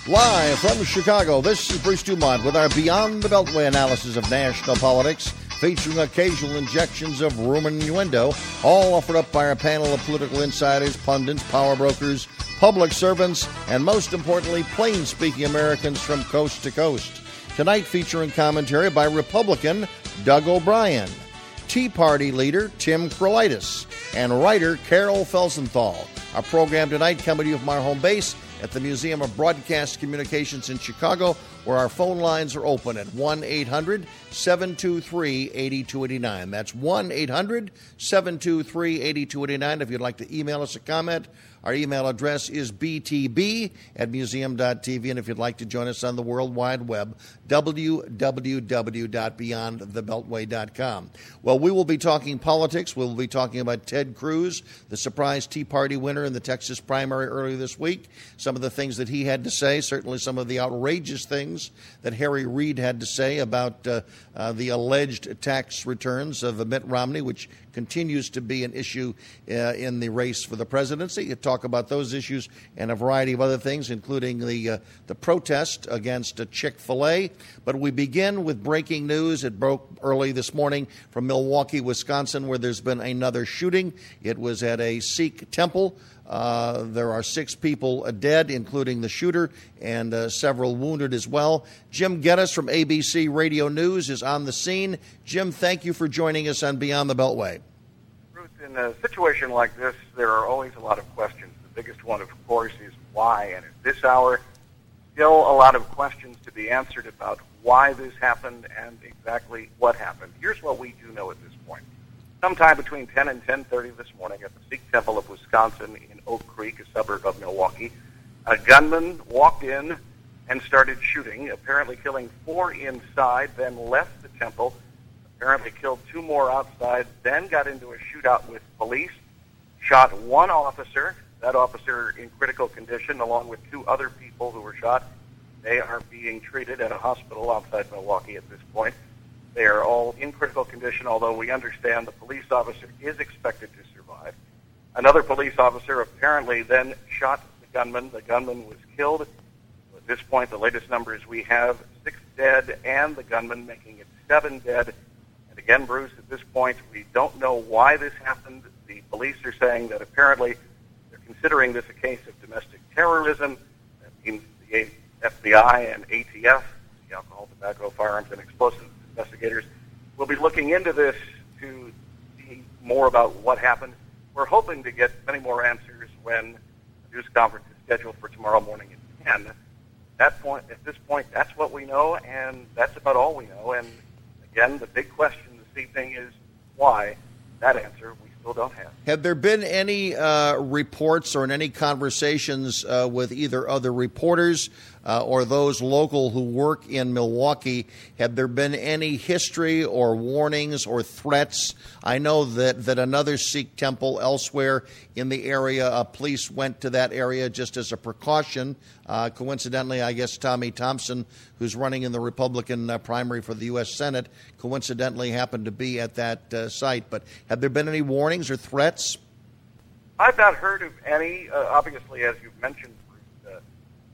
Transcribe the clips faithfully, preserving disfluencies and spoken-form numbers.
Live from Chicago, this is Bruce Dumont with our Beyond the Beltway analysis of national politics, featuring occasional injections of rumor and innuendo, all offered up by our panel of political insiders, pundits, power brokers, public servants, and most importantly, plain-speaking Americans from coast to coast. Tonight featuring commentary by Republican Doug O'Brien, Tea Party leader Tim Krolitis, and writer Carol Felsenthal. Our program tonight coming to you from our home base at the Museum of Broadcast Communications in Chicago, where our phone lines are open at one eight hundred seven two three eight two eight nine. That's one eight hundred seven two three eight two eight nine. If you'd like to email us a comment, our email address is b t b at museum dot t v. And if you'd like to join us on the World Wide Web, w w w dot beyond the beltway dot com. Well, we will be talking politics. We'll be talking about Ted Cruz, the surprise Tea Party winner in the Texas primary earlier this week. Some of the things that he had to say, certainly some of the outrageous things that Harry Reid had to say about uh, uh, the alleged tax returns of Mitt Romney, which continues to be an issue uh, in the race for the presidency. You talk about those issues and a variety of other things, including the uh, the protest against uh, Chick-fil-A. But we begin with breaking news. It broke early this morning from Milwaukee, Wisconsin, where there's been another shooting. It was at a Sikh temple. Uh, there are six people dead, including the shooter, and uh, several wounded as well. Jim Geddes from A B C Radio News is on the scene. Jim, thank you for joining us on Beyond the Beltway. Bruce, in a situation like this, there are always a lot of questions. The biggest one, of course, is why. And at this hour, still a lot of questions to be answered about why this happened and exactly what happened. Here's what we do know at this point. Sometime between ten and ten thirty this morning at the Sikh Temple of Wisconsin in Oak Creek, a suburb of Milwaukee, a gunman walked in and started shooting, apparently killing four inside, then left the temple, apparently killed two more outside, then got into a shootout with police, shot one officer, that officer in critical condition, along with two other people who were shot. They are being treated at a hospital outside Milwaukee at this point. They are all in critical condition, although we understand the police officer is expected to survive. Another police officer apparently then shot the gunman. The gunman was killed. At this point, the latest numbers we have, six dead, and the gunman making it seven dead. And again, Bruce, at this point, we don't know why this happened. The police are saying that apparently they're considering this a case of domestic terrorism. That means the F B I and A T F, the Alcohol, Tobacco, Firearms, and Explosives investigators, will be looking into this to see more about what happened. We're hoping to get many more answers when the news conference is scheduled for tomorrow morning at ten. At that point, at this point, that's what we know, and that's about all we know. And again, the big question this evening is why. That answer we still don't have. Have there been any uh, reports or in any conversations uh, with either other reporters uh, or those local who work in Milwaukee? Have there been any history or warnings or threats? I know that, that another Sikh temple elsewhere in the area, uh, police went to that area just as a precaution. Uh, coincidentally, I guess Tommy Thompson, who's running in the Republican uh, primary for the U S Senate, coincidentally happened to be at that uh, site. But have there been any warnings or threats? I've not heard of any. Uh, obviously, as you've mentioned, Bruce, uh,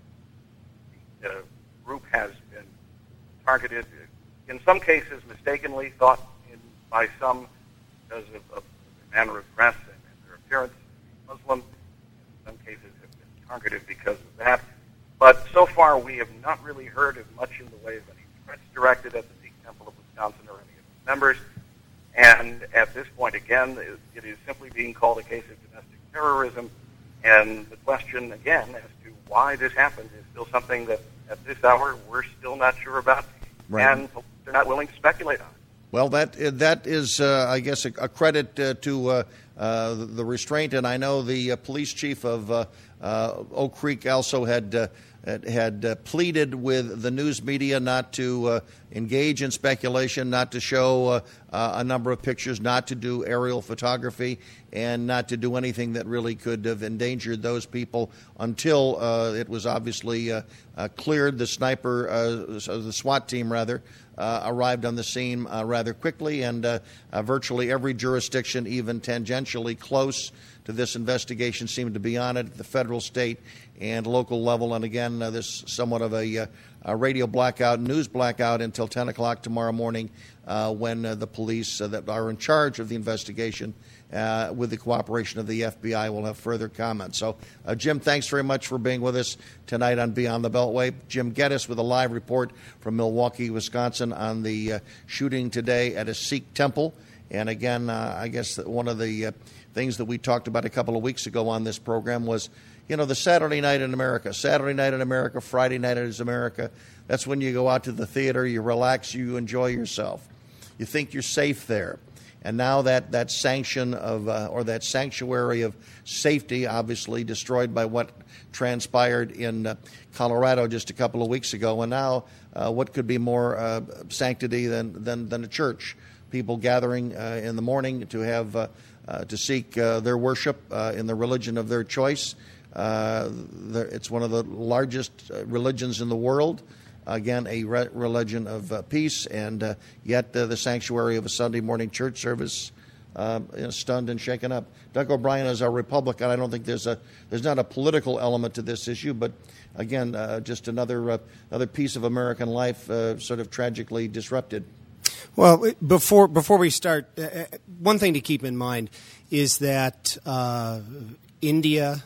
the uh, group has been targeted, in some cases mistakenly thought in, by some because of, of their manner of dress and, and their appearance, Muslim. In some cases have been targeted because of that. But so far, we have not really heard of much in the way of any threats directed at the Sikh Temple of Wisconsin or any of its members. And at this point, again, it is simply being called a case of domestic terrorism. And the question, again, as to why this happened is still something that at this hour we're still not sure about. Right. And they're not willing to speculate on it. Well, that that is, uh, I guess, a, a credit uh, to uh, uh, the restraint. And I know the uh, police chief of uh, uh, Oak Creek also had uh, had uh, pleaded with the news media not to uh, engage in speculation, not to show uh, uh, a number of pictures, not to do aerial photography, and not to do anything that really could have endangered those people until uh, it was obviously uh, uh, cleared. The sniper, uh, so the SWAT team, rather, uh, arrived on the scene uh, rather quickly, and uh, uh, virtually every jurisdiction, even tangentially close to this investigation seem to be on it at the federal, state, and local level. And again, uh, this somewhat of a, uh, a radio blackout, news blackout until ten o'clock tomorrow morning uh, when uh, the police uh, that are in charge of the investigation, uh, with the cooperation of the F B I, will have further comments. So, uh, Jim, thanks very much for being with us tonight on Beyond the Beltway. Jim Geddes with a live report from Milwaukee, Wisconsin on the uh, shooting today at a Sikh temple. And again, uh, I guess that one of the uh, things that we talked about a couple of weeks ago on this program was, you know, the Saturday night in America. Saturday night in America, Friday night is America. That's when you go out to the theater, you relax, you enjoy yourself. You think you're safe there. And now that, that sanction of, uh, or that sanctuary of safety, obviously destroyed by what transpired in uh, Colorado just a couple of weeks ago. And now uh, what could be more uh, sanctity than, than, than a church? People gathering uh, in the morning to have uh, uh, to seek uh, their worship uh, in the religion of their choice. Uh, it's one of the largest religions in the world. Again, a re- religion of uh, peace, and uh, yet uh, the sanctuary of a Sunday morning church service uh, you know, stunned and shaken up. Doug O'Brien is a Republican. I don't think there's a there's not a political element to this issue, but again, uh, just another uh, another piece of American life uh, sort of tragically disrupted. Well, before before we start, uh, one thing to keep in mind is that uh, India,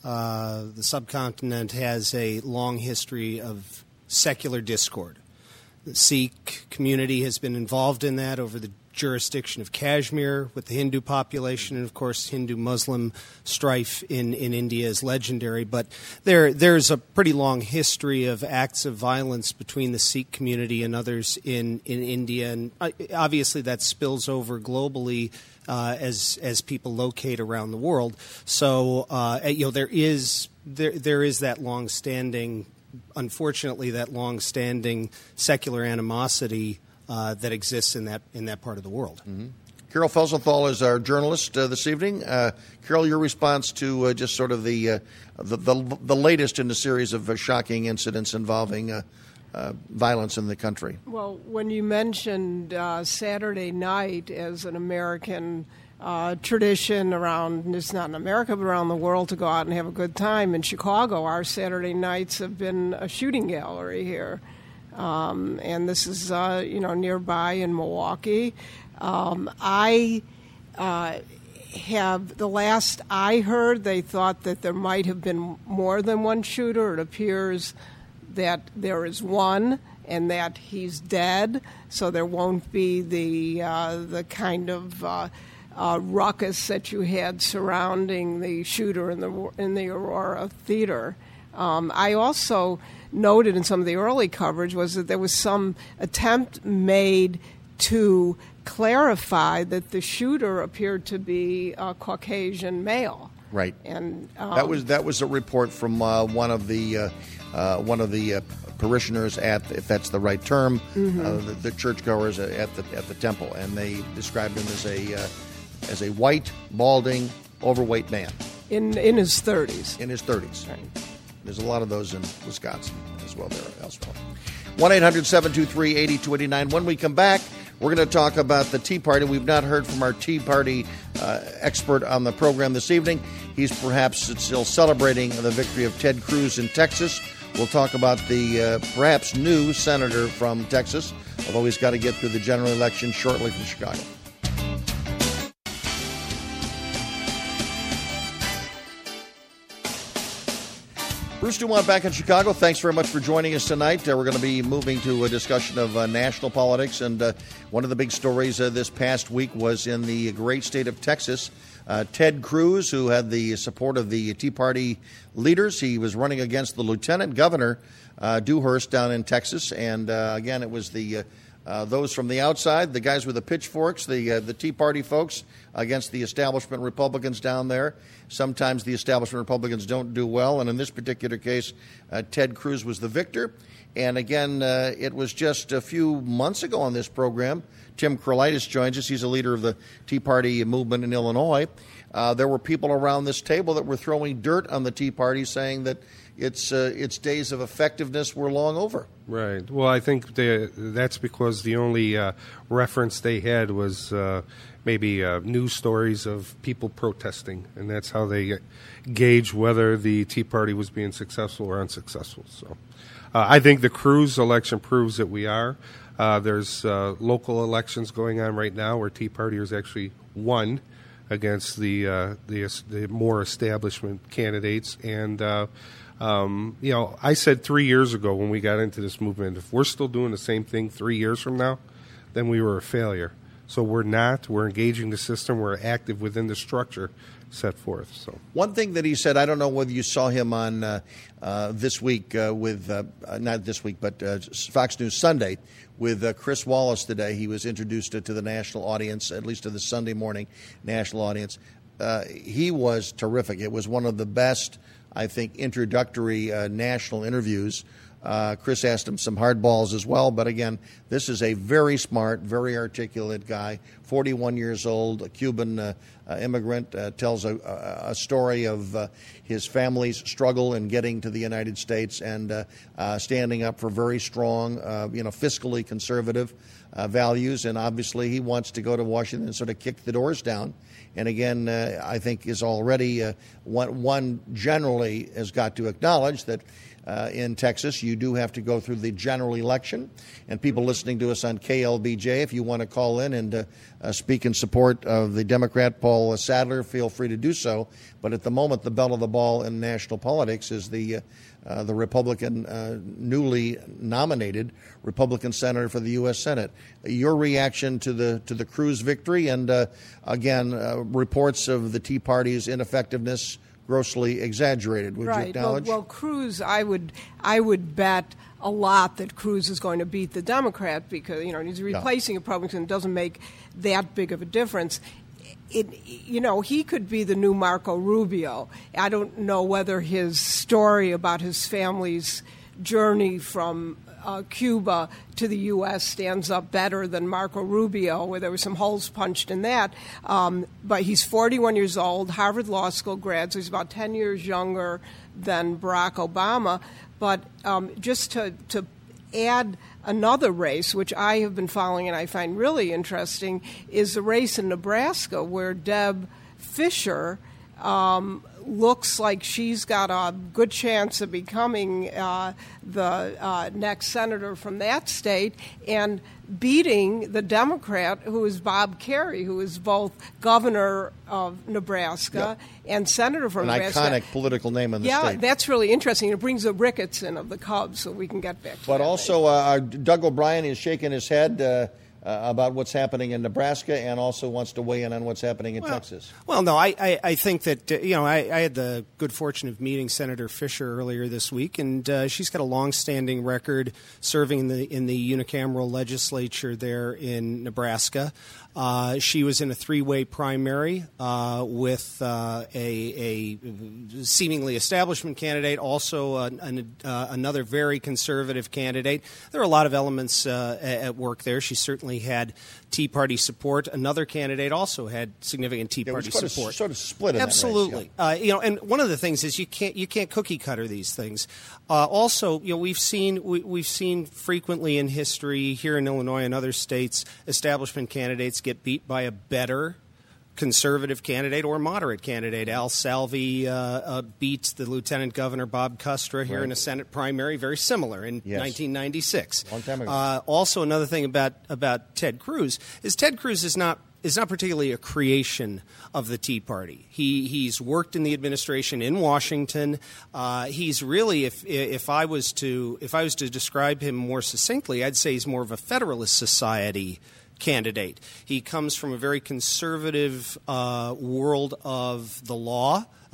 uh, the subcontinent, has a long history of secular discord. The Sikh community has been involved in that over the jurisdiction of Kashmir with the Hindu population, and of course Hindu-Muslim strife in, in India is legendary. But there there's a pretty long history of acts of violence between the Sikh community and others in, in India, and obviously that spills over globally uh, as as people locate around the world. So uh, you know there is there there is that long-standing, unfortunately, that long-standing secular animosity Uh, that exists in that in that part of the world. Mm-hmm. Carol Felsenthal is our journalist uh, this evening. Uh, Carol, your response to uh, just sort of the, uh, the the the latest in the series of uh, shocking incidents involving uh, uh, violence in the country. Well, when you mentioned uh, Saturday night as an American uh, tradition around, it's not in America, but around the world, to go out and have a good time, in Chicago, our Saturday nights have been a shooting gallery here. Um, and this is, uh, you know, nearby in Milwaukee. Um, I uh, have, the last I heard, they thought that there might have been more than one shooter. It appears that there is one and that he's dead, so there won't be the uh, the kind of uh, uh, ruckus that you had surrounding the shooter in the in the Aurora Theater. Um, I also noted in some of the early coverage was that there was some attempt made to clarify that the shooter appeared to be a Caucasian male. Right, and um, that was that was a report from uh, one of the uh, uh, one of the uh, parishioners at, if that's the right term, mm-hmm. uh, the, the churchgoers at the at the temple, and they described him as a uh, as a white, balding, overweight man in in his thirties. In his thirties. Right. There's a lot of those in Wisconsin as well there elsewhere. one eight hundred seven two three eight two eight nine. When we come back, we're going to talk about the Tea Party. We've not heard from our Tea Party uh, expert on the program this evening. He's perhaps still celebrating the victory of Ted Cruz in Texas. We'll talk about the uh, perhaps new senator from Texas, although he's got to get through the general election shortly from Chicago. Bruce Dumont back in Chicago. Thanks very much for joining us tonight. Uh, we're going to be moving to a discussion of uh, national politics, and uh, one of the big stories uh, this past week was in the great state of Texas. Uh, Ted Cruz, who had the support of the Tea Party leaders, he was running against the Lieutenant Governor uh, Dewhurst down in Texas, and uh, again, it was the uh, uh, those from the outside, the guys with the pitchforks, the uh, the Tea Party folks, against the establishment Republicans down there. Sometimes the establishment Republicans don't do well, and in this particular case, uh, Ted Cruz was the victor. And again, uh, it was just a few months ago on this program, Tim Krolitis joins us. He's a leader of the Tea Party movement in Illinois. Uh, there were people around this table that were throwing dirt on the Tea Party, saying that its uh, its days of effectiveness were long over. Right. Well, I think they, that's because the only uh, reference they had was uh, maybe uh, news stories of people protesting, and that's how they gauge whether the Tea Party was being successful or unsuccessful. So uh, I think the Cruz election proves that we are. Uh, there's uh, local elections going on right now where Tea Partiers actually won against the uh, the, the more establishment candidates. And, uh, um, you know, I said three years ago when we got into this movement, if we're still doing the same thing three years from now, then we were a failure. So we're not. We're engaging the system. We're active within the structure set forth. So one thing that he said, I don't know whether you saw him on uh, uh, this week uh, with, uh, not this week, but uh, Fox News Sunday with uh, Chris Wallace today. He was introduced to, to the national audience, at least to the Sunday morning national audience. Uh, he was terrific. It was one of the best, I think, introductory uh, national interviews. Uh, Chris asked him some hardballs as well, but again, this is a very smart, very articulate guy, forty-one years old, a Cuban uh, uh, immigrant, uh, tells a, a story of uh, his family's struggle in getting to the United States and uh, uh, standing up for very strong, uh, you know, fiscally conservative uh, values, and obviously he wants to go to Washington and sort of kick the doors down. And again, uh, I think is already uh, one, one generally has got to acknowledge that Uh, in Texas, you do have to go through the general election. And people listening to us on K L B J, if you want to call in and uh, uh, speak in support of the Democrat Paul Sadler, feel free to do so. But at the moment, the belle of the ball in national politics is the uh, uh, the Republican, uh, newly nominated Republican senator for the U S Senate. Your reaction to the to the Cruz victory, and uh, again, uh, reports of the Tea Party's ineffectiveness grossly exaggerated. Would right. you acknowledge? Well, well, Cruz, I would, I would bet a lot that Cruz is going to beat the Democrat because you know he's replacing yeah. a Republican. It doesn't make that big of a difference. It, you know, he could be the new Marco Rubio. I don't know whether his story about his family's journey from Uh, Cuba to the U S stands up better than Marco Rubio, where there were some holes punched in that. Um, but he's forty-one years old, Harvard Law School grad, so he's about ten years younger than Barack Obama. But um, just to, to add another race, which I have been following and I find really interesting, is the race in Nebraska where Deb Fischer um, looks like she's got a good chance of becoming uh, the uh, next senator from that state and beating the Democrat, who is Bob Kerrey, who is both governor of Nebraska yep. and senator from An Nebraska. An iconic political name in the yeah, state. Yeah, that's really interesting. It brings the Ricketts in of the Cubs, so we can get back to But that also, uh, Doug O'Brien is shaking his head uh, Uh, about what's happening in Nebraska, and also wants to weigh in on what's happening in well, Texas. Well, no, I, I, I think that, uh, you know, I, I had the good fortune of meeting Senator Fischer earlier this week, and uh, she's got a long-standing record serving in the, in the unicameral legislature there in Nebraska. Uh, she was in a three-way primary uh, with uh, a, a seemingly establishment candidate, also uh, an, uh, another very conservative candidate. There are a lot of elements uh, at work there. She certainly had Tea Party support. Another candidate also had significant Tea yeah, Party sort support. Of, sort of split in Absolutely. That race, yeah. uh, you know, and one of the things is you can't you can't cookie cutter these things. Uh, also, you know, we've seen we, we've seen frequently in history here in Illinois and other states, establishment candidates get beat by a better conservative candidate or moderate candidate. Al Salvi uh, uh, beat the Lieutenant Governor Bob Custra here right. in a Senate primary, very similar in yes. nineteen ninety-six. Long time ago. Uh, also, another thing about about Ted Cruz is Ted Cruz is not is not particularly a creation of the Tea Party. He he's worked in the administration in Washington. Uh, he's really, if if I was to if I was to describe him more succinctly, I'd say he's more of a Federalist Society candidate. He comes from a very conservative uh, world of the law. Uh,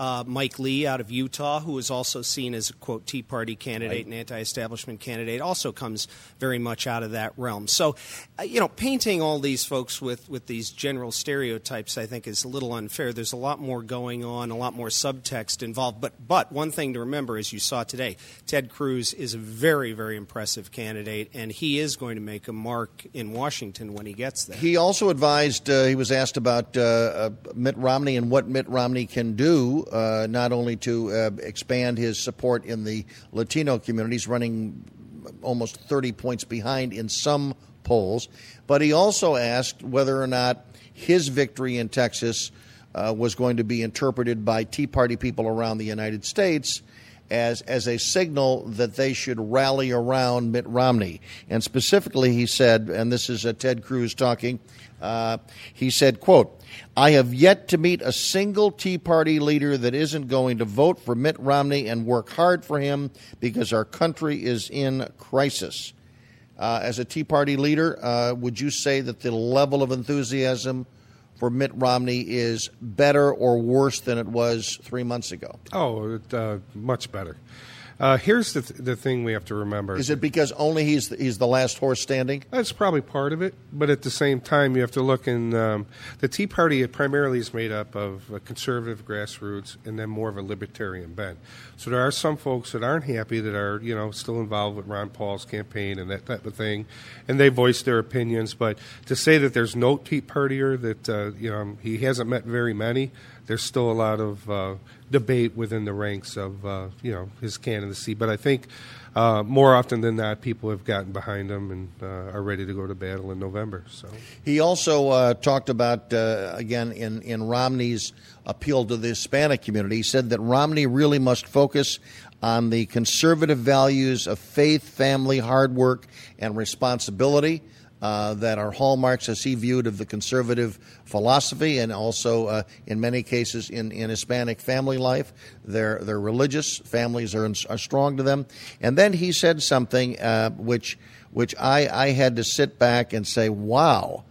Uh, Mike Lee out of Utah, who is also seen as a, quote, Tea Party candidate right. and anti-establishment candidate, also comes very much out of that realm. So, uh, you know, painting all these folks with, with these general stereotypes, I think, is a little unfair. There's a lot more going on, a lot more subtext involved. But, but one thing to remember, as you saw today, Ted Cruz is a very, very impressive candidate, and he is going to make a mark in Washington when he gets there. He also advised, uh, he was asked about uh, uh, Mitt Romney and what Mitt Romney can do, uh, not only to uh, expand his support in the Latino communities, running almost thirty points behind in some polls, but he also asked whether or not his victory in Texas uh, was going to be interpreted by Tea Party people around the United States as as a signal that they should rally around Mitt Romney. And specifically, he said, and this is uh, Ted Cruz talking, uh, he said, quote, "I have yet to meet a single Tea Party leader that isn't going to vote for Mitt Romney and work hard for him because our country is in crisis." Uh, as a Tea Party leader, uh, would you say that the level of enthusiasm for Mitt Romney is better or worse than it was three months ago? Oh, uh, much better. Uh, here's the th- the thing we have to remember. Is it because only he's the, he's the last horse standing? That's probably part of it, but at the same time, you have to look in um, the Tea Party primarily is made up of a conservative grassroots and then more of a libertarian bent. So there are some folks that aren't happy that are, you know, still involved with Ron Paul's campaign and that type of thing, and they voice their opinions. But to say that there's no Tea Partier, that uh, you know he hasn't met very many, there's still a lot of uh, debate within the ranks of uh, you know his candidacy. But I think uh, more often than not, people have gotten behind him and uh, are ready to go to battle in November. So he also uh, talked about uh, again in in Romney's appeal to the Hispanic community. He said that Romney really must focus on the conservative values of faith, family, hard work, and responsibility. Uh, that are hallmarks, as he viewed, of the conservative philosophy, and also, uh, in many cases, in, in Hispanic family life. They're, they're religious. Families are, are strong to them. And then he said something uh, which which I, I had to sit back and say, wow,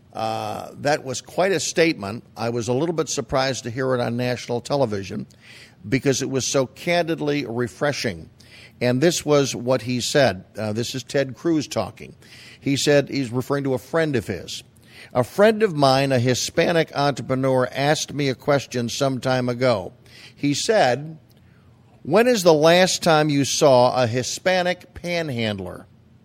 uh, that was quite a statement. I was a little bit surprised to hear it on national television because it was so candidly refreshing. And this was what he said. Uh, this is Ted Cruz talking. He said, he's referring to a friend of his. "A friend of mine, a Hispanic entrepreneur, asked me a question some time ago. He said, 'When is the last time you saw a Hispanic panhandler?'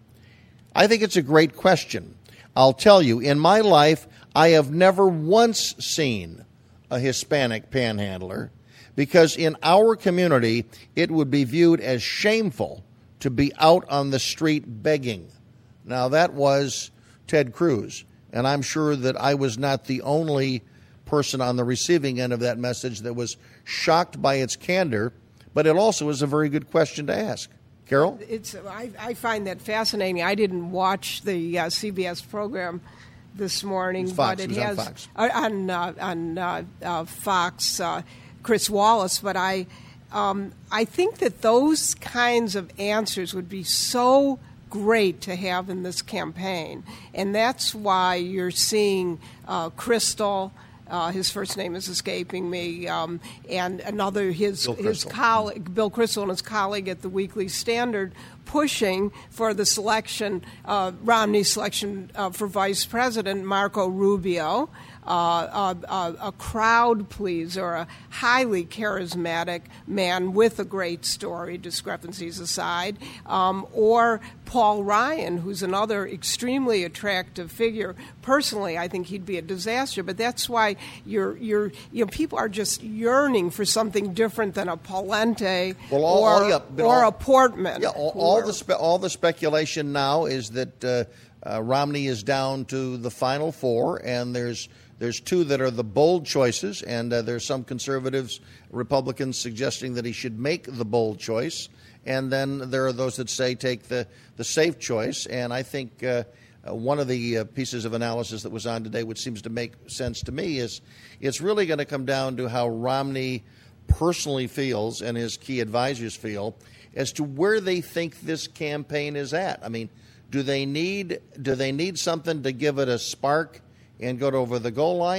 I think it's a great question. I'll tell you, in my life, I have never once seen a Hispanic panhandler because in our community, it would be viewed as shameful to be out on the street begging." Now, that was Ted Cruz, and I'm sure that I was not the only person on the receiving end of that message that was shocked by its candor, but it also is a very good question to ask. Carol? It's I, I find that fascinating. I didn't watch the uh, C B S program this morning, It's Fox. but it, It was has on Fox, uh, on, uh, on uh, uh, Fox uh, Chris Wallace. But I um, I think that those kinds of answers would be so great to have in this campaign, and that's why you're seeing uh, Crystal. Uh, his first name is escaping me, um, and another his his colleague, Bill Kristol, and his colleague at the Weekly Standard, pushing for the selection, uh, Romney's selection uh, for vice president, Marco Rubio. Uh, a, a, a crowd pleaser, a highly charismatic man with a great story, discrepancies aside, um, or Paul Ryan, who's another extremely attractive figure. Personally, I think he'd be a disaster, but that's why you're, you're, you know, people are just yearning for something different than a Pawlenty well, all, or, all, yeah, or all, a Portman. Yeah, all, all the spe- all the speculation now is that uh, uh, Romney is down to the final four, and there's There's two that are the bold choices, and uh, there's some conservatives, Republicans, suggesting that he should make the bold choice. And then there are those that say take the, the safe choice. And I think uh, uh, one of the uh, pieces of analysis that was on today, which seems to make sense to me, is it's really going to come down to how Romney personally feels and his key advisors feel as to where they think this campaign is at. I mean, do they need do they need something to give it a spark and go over the goal line,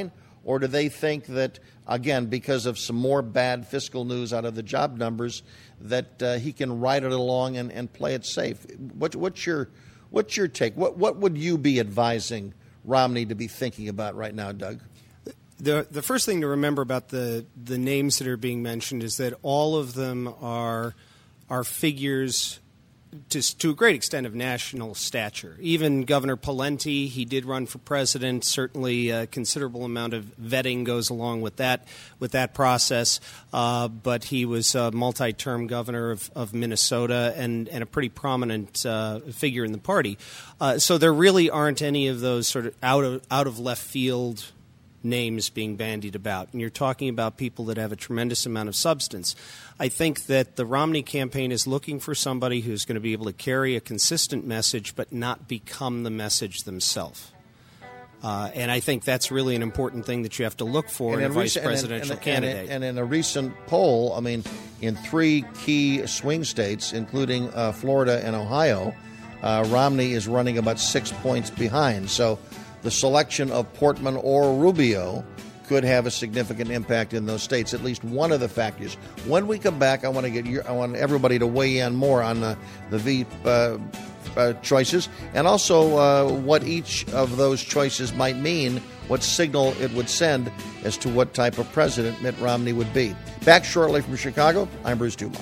Or do they think that, again, because of some more bad fiscal news out of the job numbers, that uh, he can ride it along and, and play it safe? What, what's your what's your take? What what would you be advising Romney to be thinking about right now, Doug? The the first thing to remember about the, the names that are being mentioned is that all of them are are figures to, to a great extent of national stature. Even Governor Pawlenty, he did run for president. Certainly a considerable amount of vetting goes along with that with that process. Uh, but he was a multi-term governor of, of Minnesota and, and a pretty prominent uh, figure in the party. Uh, so there really aren't any of those sort of out of out of left field names being bandied about. And you're talking about people that have a tremendous amount of substance. I think that the Romney campaign is looking for somebody who's going to be able to carry a consistent message but not become the message themselves. Uh, and I think that's really an important thing that you have to look for in a vice presidential and, and, candidate. And, and in a recent poll, I mean, in three key swing states, including uh, Florida and Ohio, uh, Romney is running about six points behind. So the selection of Portman or Rubio could have a significant impact in those states, at least one of the factors. When we come back, I want to get your, I want everybody to weigh in more on the, the V uh, uh, choices, and also uh, what each of those choices might mean, what signal it would send as to what type of president Mitt Romney would be. Back shortly from Chicago, I'm Bruce Dumont.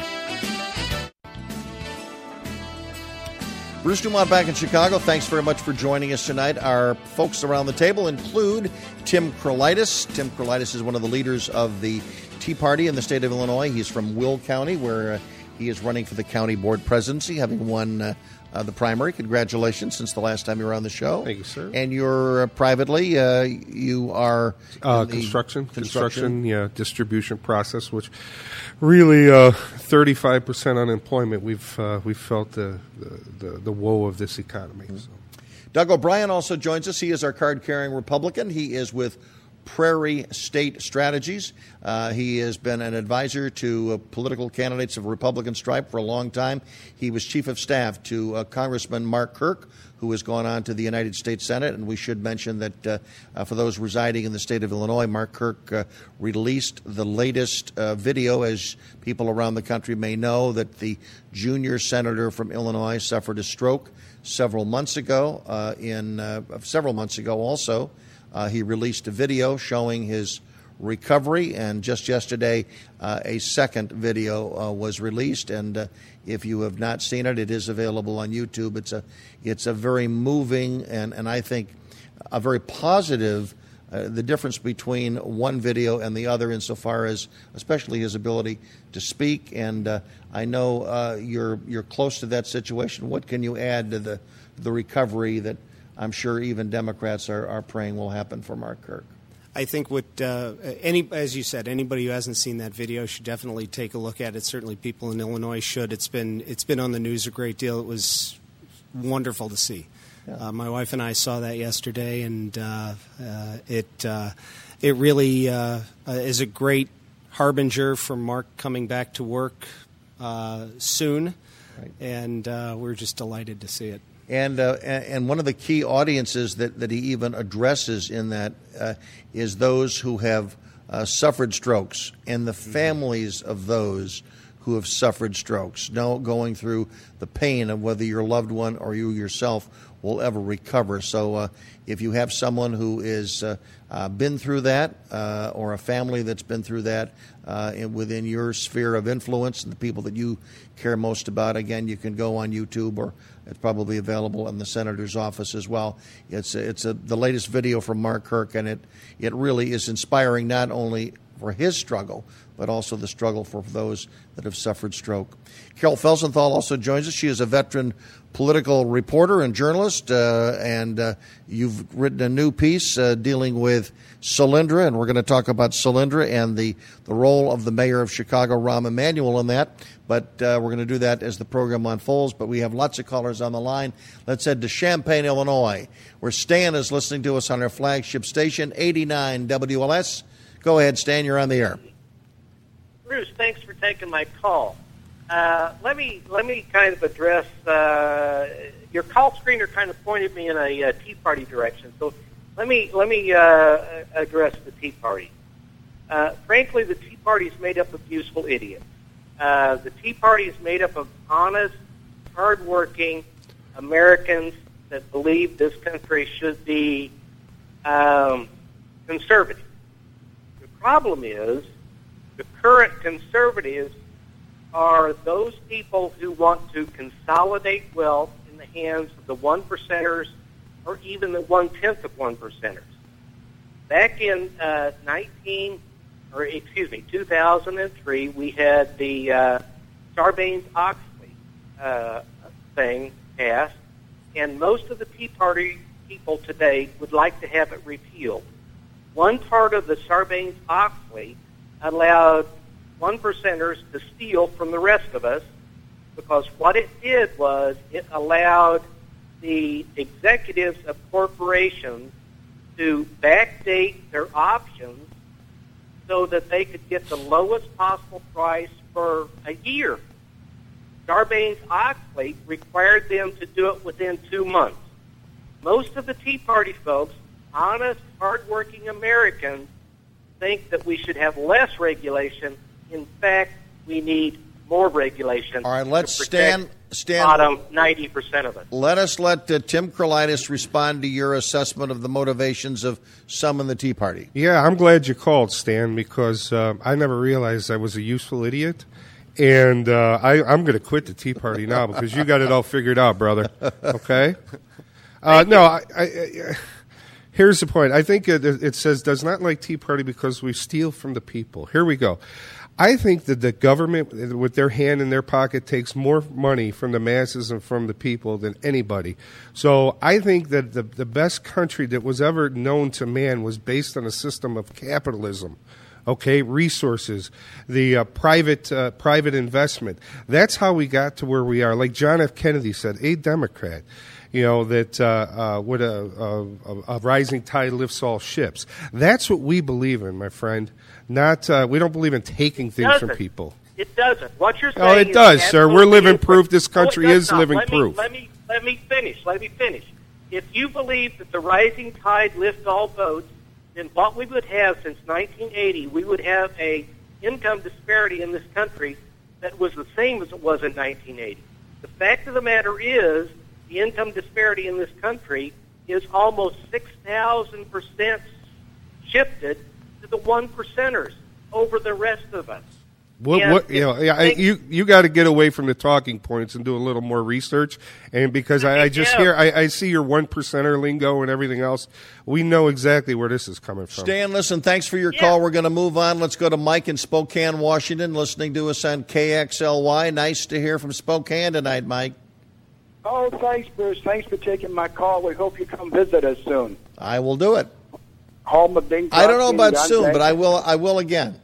Bruce Dumont back in Chicago. Thanks very much for joining us tonight. Our folks around the table include Tim Krolitis. Tim Krolitis is one of the leaders of the Tea Party in the state of Illinois. He's from Will County, where uh, he is running for the county board presidency, having won uh, uh, the primary. Congratulations since the last time you were on the show. Thank you, sir. And you're uh, privately, uh, you are uh, in the construction, construction, construction, yeah, distribution process, which really uh, thirty-five percent unemployment. We've uh, we felt the, the the the woe of this economy. Mm-hmm. So. Doug O'Brien also joins us. He is our card-carrying Republican. He is with Prairie State Strategies. Uh, he has been an advisor to uh, political candidates of Republican stripe for a long time. He was chief of staff to uh, Congressman Mark Kirk, who has gone on to the United States Senate. And we should mention that uh, uh, for those residing in the state of Illinois, Mark Kirk uh, released the latest uh, video, as people around the country may know, that the junior senator from Illinois suffered a stroke several months ago. Uh, in uh, several months ago also, uh, he released a video showing his recovery, and just yesterday uh, a second video uh, was released. And uh, if you have not seen it, it is available on YouTube. It's a it's a very moving and, and I think a very positive uh, the difference between one video and the other insofar as especially his ability to speak. And uh, I know uh, you're you're close to that situation. What can you add to the the recovery that I'm sure even Democrats are, are praying will happen for Mark Kirk? I think what uh, any, as you said, anybody who hasn't seen that video should definitely take a look at it. Certainly, people in Illinois should. It's been it's been on the news a great deal. It was wonderful to see. Yeah. Uh, my wife and I saw that yesterday, and uh, uh, it uh, it really uh, is a great harbinger for Mark coming back to work uh, soon, right. And uh, we're just delighted to see it. And uh, and one of the key audiences that, that he even addresses in that uh, is those who have uh, suffered strokes and the families of those who have suffered strokes, no, going through the pain of whether your loved one or you yourself will ever recover. So uh, if you have someone who is uh, uh, been through that uh, or a family that's been through that uh, in, within your sphere of influence and the people that you care most about, again, you can go on YouTube, or it's probably available in the senator's office as well. It's a, it's a, the latest video from Mark Kirk, and it, it really is inspiring not only for his struggle, but also the struggle for those that have suffered stroke. Carol Felsenthal also joins us. She is a veteran political reporter and journalist, uh, and uh, you've written a new piece uh, dealing with Solyndra, and we're going to talk about Solyndra and the, the role of the mayor of Chicago, Rahm Emanuel, in that. But uh, we're going to do that as the program unfolds. But we have lots of callers on the line. Let's head to Champaign, Illinois, where Stan is listening to us on our flagship station, eighty-nine W L S. Go ahead, Stan. You're on the air. Bruce, thanks for taking my call. Uh, let me let me kind of address uh, your call screener. Kind of pointed me in a uh, Tea Party direction. So let me let me uh, address the Tea Party. Uh, frankly, the Tea Party is made up of useful idiots. Uh, the Tea Party is made up of honest, hardworking Americans that believe this country should be um, conservative. The problem is the current conservatives are those people who want to consolidate wealth in the hands of the one percenters or even the one-tenth of one percenters. Back in uh, nineteen, or excuse me, two thousand three, we had the uh, Sarbanes-Oxley uh, thing passed, and most of the Tea Party people today would like to have it repealed. One part of the Sarbanes-Oxley allowed one percenters to steal from the rest of us, because what it did was it allowed the executives of corporations to backdate their options so that they could get the lowest possible price for a year. Sarbanes-Oxley required them to do it within two months. Most of the Tea Party folks, honest, hardworking Americans, think that we should have less regulation. In fact, we need more regulation. All right, let's to protect stand. Stand. Bottom ninety percent of it. Let us let uh, Tim Krolitis respond to your assessment of the motivations of some in the Tea Party. Yeah, I'm glad you called, Stan, because uh, I never realized I was a useful idiot. And uh, I, I'm going to quit the Tea Party now because you got it all figured out, brother. Okay? Uh, no, I, I, I, here's the point. I think it, it says does not like Tea Party because we steal from the people. Here we go. I think that the government, with their hand in their pocket, takes more money from the masses and from the people than anybody. So I think that the, the best country that was ever known to man was based on a system of capitalism. Okay, resources, the uh, private uh, private investment. That's how we got to where we are. Like John F. Kennedy said, a Democrat. You know, that uh, uh, what a, a, a rising tide lifts all ships. That's what we believe in, my friend. Not uh, we don't believe in taking things doesn't. from people. It doesn't. What you're saying Oh, it is does, sir. We're absolutely living different. proof. This country No, it does is not. living let proof. Me, let me let me finish. Let me finish. If you believe that the rising tide lifts all boats, then what we would have since nineteen eighty, we would have a income disparity in this country that was the same as it was in nineteen eighty. The fact of the matter is, the income disparity in this country is almost six thousand percent shifted to the one percenters over the rest of us. What, And what, you know, yeah, I, you you got to get away from the talking points and do a little more research. And because I, I just Yeah. hear, I, I see your one percenter lingo and everything else. We know exactly where this is coming from. Stan, listen, thanks for your Yeah. call. We're going to move on. Let's go to Mike in Spokane, Washington, listening to us on K X L Y. Nice to hear from Spokane tonight, Mike. Oh, thanks, Bruce. Thanks for taking my call. We hope you come visit us soon. I will do it. Home of Bing I don't know about Crosby, soon, John but I Jenkins. will. I will again.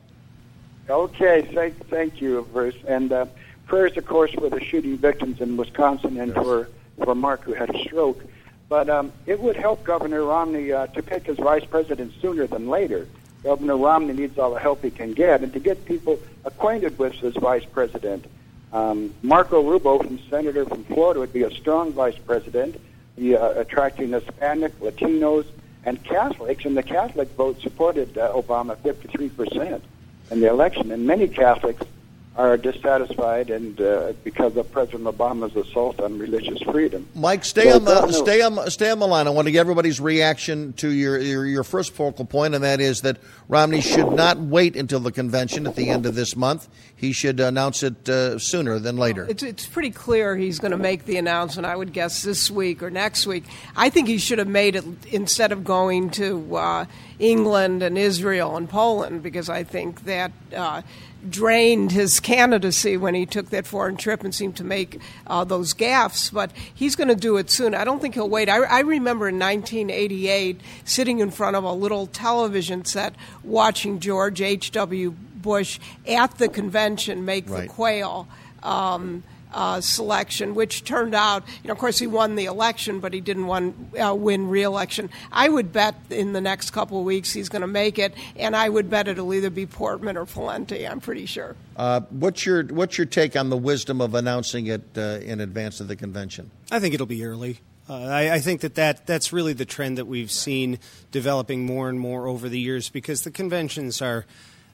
Okay, thank, thank you, Bruce. And uh, prayers, of course, for the shooting victims in Wisconsin and for, for Mark, who had a stroke. But um, it would help Governor Romney uh, to pick his vice president sooner than later. Governor Romney needs all the help he can get, and to get people acquainted with his vice president. Um, Marco Rubio, from Senator from Florida, would be a strong vice president, he, uh, attracting Hispanic, Latinos, and Catholics. And the Catholic vote supported uh, Obama fifty-three percent. In the election, and many Catholics are dissatisfied and uh, because of President Obama's assault on religious freedom. Mike, stay So on the Governor- stay on stay on the line. I want to get everybody's reaction to your, your your first focal point, and that is that Romney should not wait until the convention at the end of this month. He should announce it uh, sooner than later. It's, it's pretty clear he's going to make the announcement, I would guess, this week or next week. I think he should have made it instead of going to uh, England and Israel and Poland, because I think that uh, drained his candidacy when he took that foreign trip and seemed to make uh, those gaffes. But he's going to do it soon. I don't think he'll wait. I, I remember in nineteen eighty-eight sitting in front of a little television set watching George H W Bush at the convention make Right. the quail um, uh, selection, which turned out, you know, of course, he won the election, but he didn't won, uh, win re-election. I would bet in the next couple of weeks he's going to make it, and I would bet it'll either be Portman or Valenti, I'm pretty sure. Uh, what's your what's your take on the wisdom of announcing it uh, in advance of the convention? I think it'll be early. Uh, I, I think that, that that's really the trend that we've seen developing more and more over the years, because the conventions are,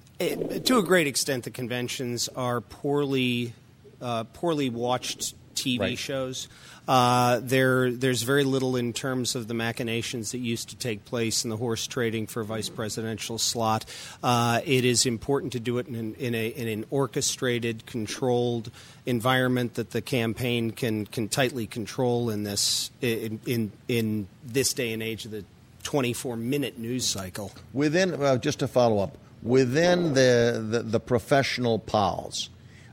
to a great extent, the conventions are poorly uh, poorly watched T V right. shows. Uh, there, there's very little in terms of the machinations that used to take place in the horse trading for vice presidential slot. Uh, it is important to do it in an, in, a, in an orchestrated, controlled environment that the campaign can can tightly control in this in in, in this day and age of the twenty-four minute news cycle. Within, uh, just to follow up, within the the, the professional pals.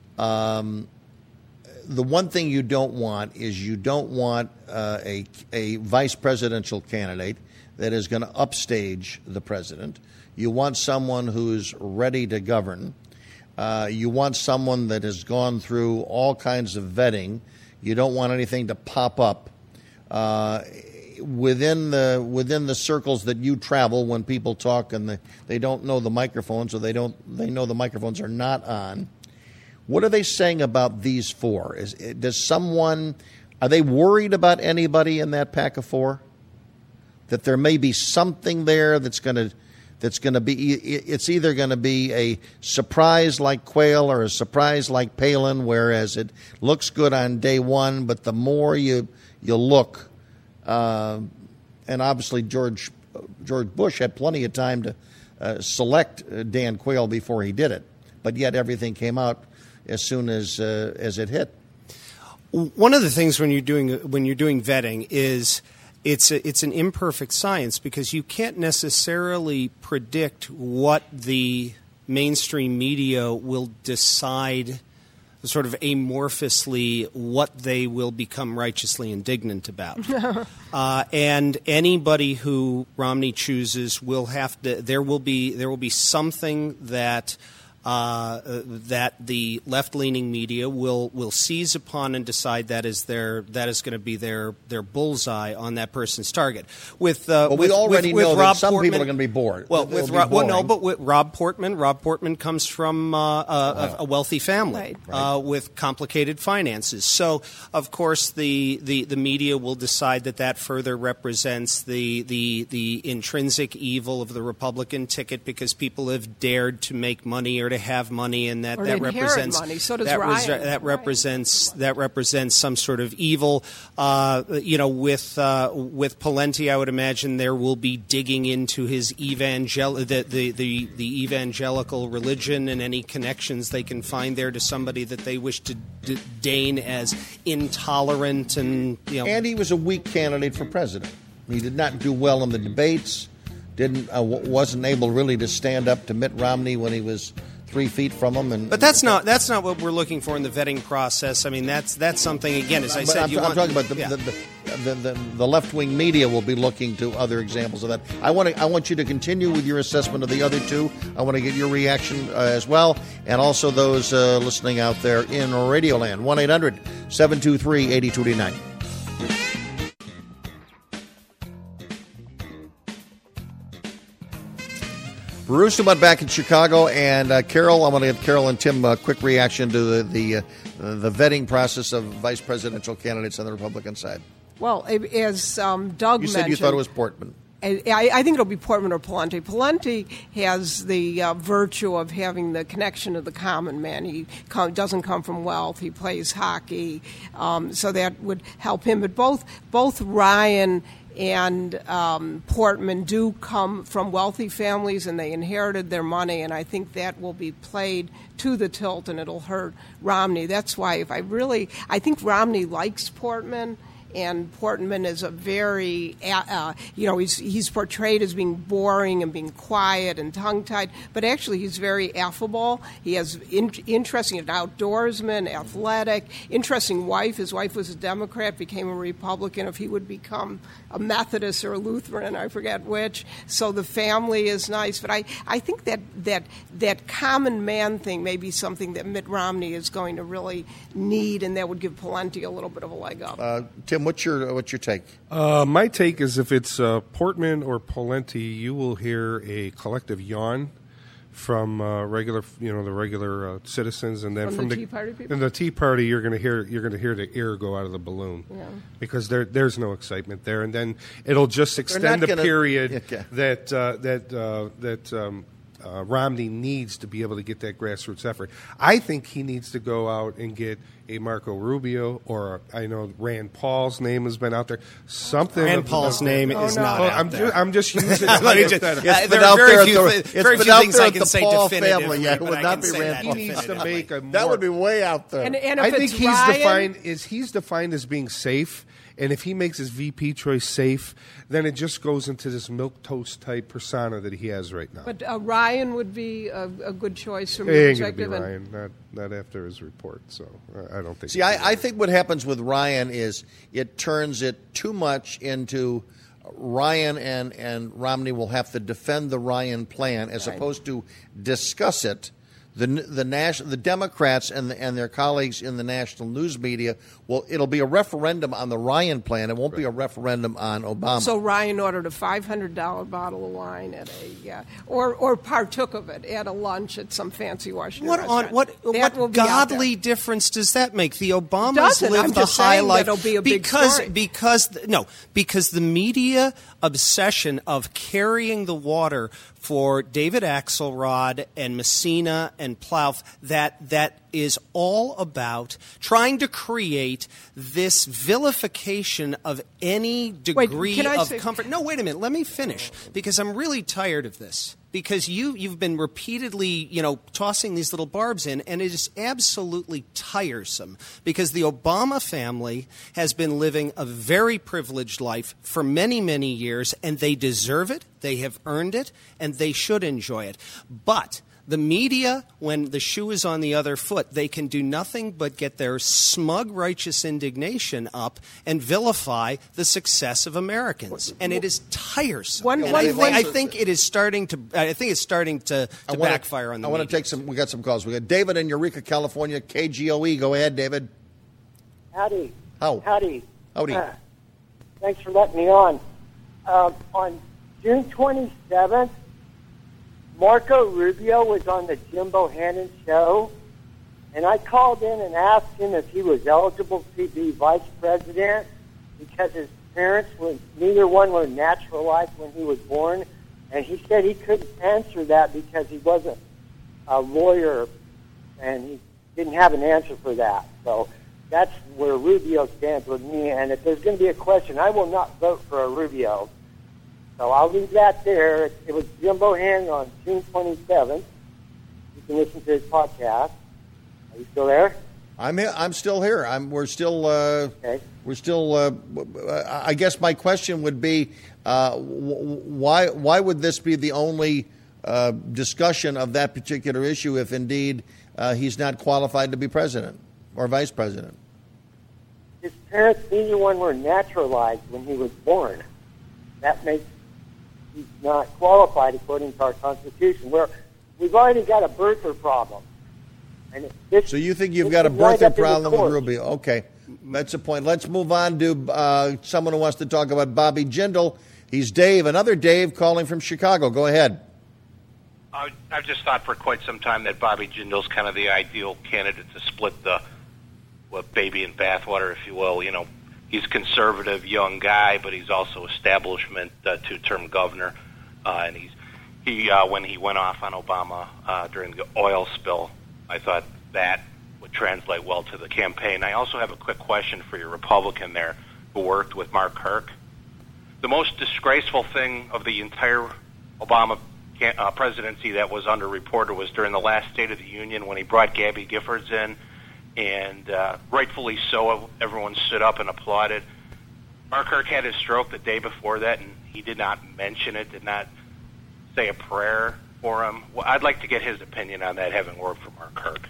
Um, The one thing you don't want is you don't want uh, a, a vice presidential candidate that is going to upstage the president. You want someone who's ready to govern. Uh, you want someone that has gone through all kinds of vetting. You don't want anything to pop up. Uh, within the within the circles that you travel, when people talk and the, they don't know the microphones, or they don't they know the microphones are not on. What are they saying about these four? Is does someone are they worried about anybody in that pack of four? That there may be something there that's going to that's going to be it's either going to be a surprise like Quayle or a surprise like Palin, whereas it looks good on day one, but the more you you look, uh, and obviously George George Bush had plenty of time to uh, select Dan Quayle before he did it, but yet everything came out as soon as uh, as it hit. One of the things when you're doing when you're doing vetting is it's a, it's an imperfect science, because you can't necessarily predict what the mainstream media will decide, sort of amorphously, what they will become righteously indignant about. uh, and anybody who Romney chooses will have to. There will be there will be something that. Uh, that the left-leaning media will, will seize upon and decide that is their that is going to be their, their bullseye on that person's target. With uh, well, with, we already with, know with that Rob some Portman, people are going to be bored. Well, They'll with be Rob, well, no, boring. but with Rob Portman, Rob Portman comes from uh, a, a wealthy family Right. uh, with complicated finances. So, of course, the, the, the media will decide that that further represents the the the intrinsic evil of the Republican ticket, because people have dared to make money or to have money. And that, Or that inherit represents money. So does that, Ryan. that represents that represents some sort of evil. Uh, you know, with uh, with Pawlenty, I would imagine there will be digging into his evangel the, the, the, the evangelical religion and any connections they can find there to somebody that they wish to d- deign as intolerant and you know. And he was a weak candidate for president. He did not do well in the debates. Didn't uh, wasn't able really to stand up to Mitt Romney when he was three feet from him. And but that's not that's not what we're looking for in the vetting process. I mean, that's that's something, again, as I but said. I'm, you I'm want, talking about the yeah. the, the, the, the, the left wing media will be looking to other examples of that. I want to I want you to continue with your assessment of the other two. I want to get your reaction uh, as well, and also those uh, listening out there in Radioland. one eight hundred seven two three eight two two nine. Bruce Dumont back in Chicago, and uh, Carol, I want to give Carol and Tim a quick reaction to the the, uh, the vetting process of vice presidential candidates on the Republican side. Well, as um, Doug You mentioned, said you thought it was Portman. I, I think it'll be Portman or Pawlenty. Pawlenty has the uh, virtue of having the connection to the common man. He come, doesn't come from wealth. He plays hockey, um, so that would help him. But both both Ryan and um, Portman do come from wealthy families, and they inherited their money, and I think that will be played to the tilt, and it'll hurt Romney. That's why if I really, I think Romney likes Portman, and Portman is a very, uh, you know, he's he's portrayed as being boring and being quiet and tongue-tied, but actually he's very affable. He has in, interesting, an outdoorsman, athletic, interesting wife. His wife was a Democrat, became a Republican. If he would become a Methodist or a Lutheran, I forget which. So the family is nice, but I, I think that, that that common man thing may be something that Mitt Romney is going to really need, and that would give Pawlenty a little bit of a leg up. Uh, Tim, what's your what's your take? Uh, my take is if it's uh, Portman or Pawlenty, you will hear a collective yawn, from uh, regular, you know, the regular uh, citizens, and then From from, the the Tea Party people? In the Tea Party, you're going to hear you're going to hear the air go out of the balloon, Yeah. because there there's no excitement there, and then it'll just extend not the gonna- period Okay. that uh, that uh, that. Um, Uh, Romney needs to be able to get that grassroots effort. I think he needs to go out and get a Marco Rubio, or a, I know Rand Paul's name has been out there. Something. Rand of- Paul's name Oh, is no. not Well, out I'm, there. ju- I'm just using. Let me just- hypothetical. uh, It's there been are out very there at few, the- thi- it's very been few out things there I at can the say Paul definitively, family, yeah, it but would I not can be say Rand that Paul. He needs to definitively. make a more. That would be way out there. And, and if I it's think he's Ryan, defined is he's defined as being safe, and if he makes his V P choice safe, then it just goes into this milquetoast type persona that he has right now. But uh, Ryan would be a, a good choice from it your ain't going to be perspective. and- Ryan, not not after his report. So uh, I don't think. See, I, I think what happens with Ryan is it turns it too much into Ryan and, and Romney will have to defend the Ryan plan as Right. opposed to discuss it. The the national the Democrats and the, and their colleagues in the national news media, well, it'll be a referendum on the Ryan plan. It won't be a referendum on Obama. So Ryan ordered a five hundred dollars bottle of wine at a, yeah, or or partook of it at a lunch at some fancy Washington What on restaurant. what That will what be out there. godly difference does that make? The Obamas Doesn't. live I'm the just high saying life that'll be a big because story. because no because the media obsession of carrying the water for David Axelrod and Messina and Plouffe, that that is all about trying to create this vilification of any degree can I of say- comfort. No, wait a minute. Let me finish, because I'm really tired of this. Because you, you've been repeatedly, you know, tossing these little barbs in, and it is absolutely tiresome. Because the Obama family has been living a very privileged life for many, many years, and they deserve it, they have earned it, and they should enjoy it. But the media, when the shoe is on the other foot, they can do nothing but get their smug, righteous indignation up and vilify the success of Americans, and it is tiresome. One- And one- I, one- I think it is starting to. I think it's starting to, I to wanna- backfire on the. I want to media. take some. We got some calls. We got David in Eureka, California, K G O E. Go ahead, David. Howdy. How? Howdy. Howdy. Uh, thanks for letting me on. Um, on June twenty-seventh, Marco Rubio was on the Jim Bohannon show, and I called in and asked him if he was eligible to be vice president because his parents were, neither one were naturalized when he was born, and he said he couldn't answer that because he wasn't a lawyer, and he didn't have an answer for that. So that's where Rubio stands with me, and if there's going to be a question, I will not vote for a Rubio. So I'll leave that there. It was Jim Bohannon on June twenty-seventh. You can listen to his podcast. Are you still there? I'm here, I'm still here. I'm. We're still. Uh, Okay. We're still. Uh, w- I guess my question would be, uh, w- why why would this be the only uh, discussion of that particular issue if indeed uh, he's not qualified to be president or vice president? His parents, neither one were naturalized when he was born. That makes he's not qualified according to our Constitution. We're, we've already got a birther problem. And it- this, So you think you've this got a could wind birthing up in the problem with courts. Rubio? Okay, that's the point. Let's move on to uh, someone who wants to talk about Bobby Jindal. He's Dave, another Dave calling from Chicago. Go ahead. I- I've just thought for quite some time that Bobby Jindal's kind of the ideal candidate to split the what baby and bathwater, if you will. You know, he's a conservative young guy, but he's also establishment uh, two-term governor, uh, and he's he uh, when he went off on Obama uh, during the oil spill, I thought that would translate well to the campaign. I also have a quick question for your Republican there who worked with Mark Kirk. The most disgraceful thing of the entire Obama uh, presidency that was underreported was during the last State of the Union when he brought Gabby Giffords in, and uh, rightfully so, everyone stood up and applauded. Mark Kirk had his stroke the day before that, and he did not mention it, did not say a prayer for him. Well, I'd like to get his opinion on that, having worked for Mark Kirk.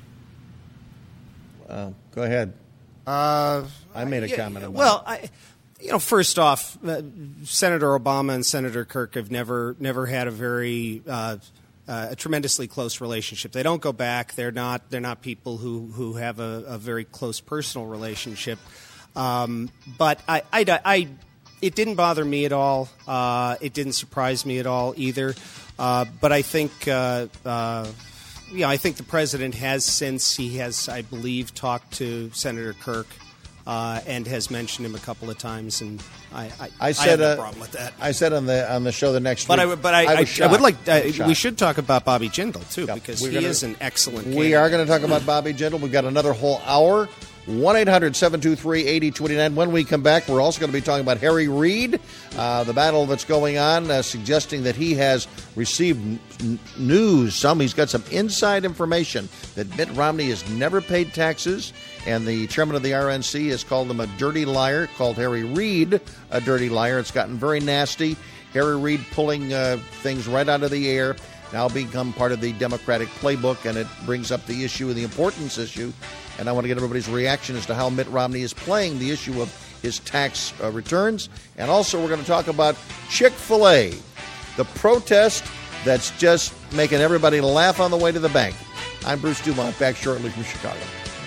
Uh, go ahead. Uh, I made a yeah, comment about Well, I, you know, first off, uh, Senator Obama and Senator Kirk have never never had a very uh, uh, a tremendously close relationship. They don't go back. They're not they're not people who who have a, a very close personal relationship. Um, but I, I, I it didn't bother me at all. Uh, it didn't surprise me at all either. Uh, but I think, uh, uh, yeah, I think the president has since he has, I believe, talked to Senator Kirk uh, and has mentioned him a couple of times, and I, I, I, said, I have no uh, problem with that. I said on the on the show the next but week. I, but I, I, I, was I would like. Uh, shocked. we should talk about Bobby Jindal too, Yeah, because we're he gonna- is an excellent. We candidate. are going to talk about Bobby Jindal. We've got another whole hour. one eight hundred seven two three eight zero two nine. When we come back, we're also going to be talking about Harry Reid, uh, the battle that's going on, uh, suggesting that he has received n- news. Some he's got some inside information that Mitt Romney has never paid taxes, and the chairman of the R N C has called him a dirty liar, called Harry Reid a dirty liar. It's gotten very nasty. Harry Reid pulling uh, things right out of the air, now become part of the Democratic playbook, and it brings up the issue and the importance issue. And I want to get everybody's reaction as to how Mitt Romney is playing the issue of his tax uh, returns. And also we're going to talk about Chick-fil-A, the protest that's just making everybody laugh on the way to the bank. I'm Bruce Dumont, back shortly from Chicago.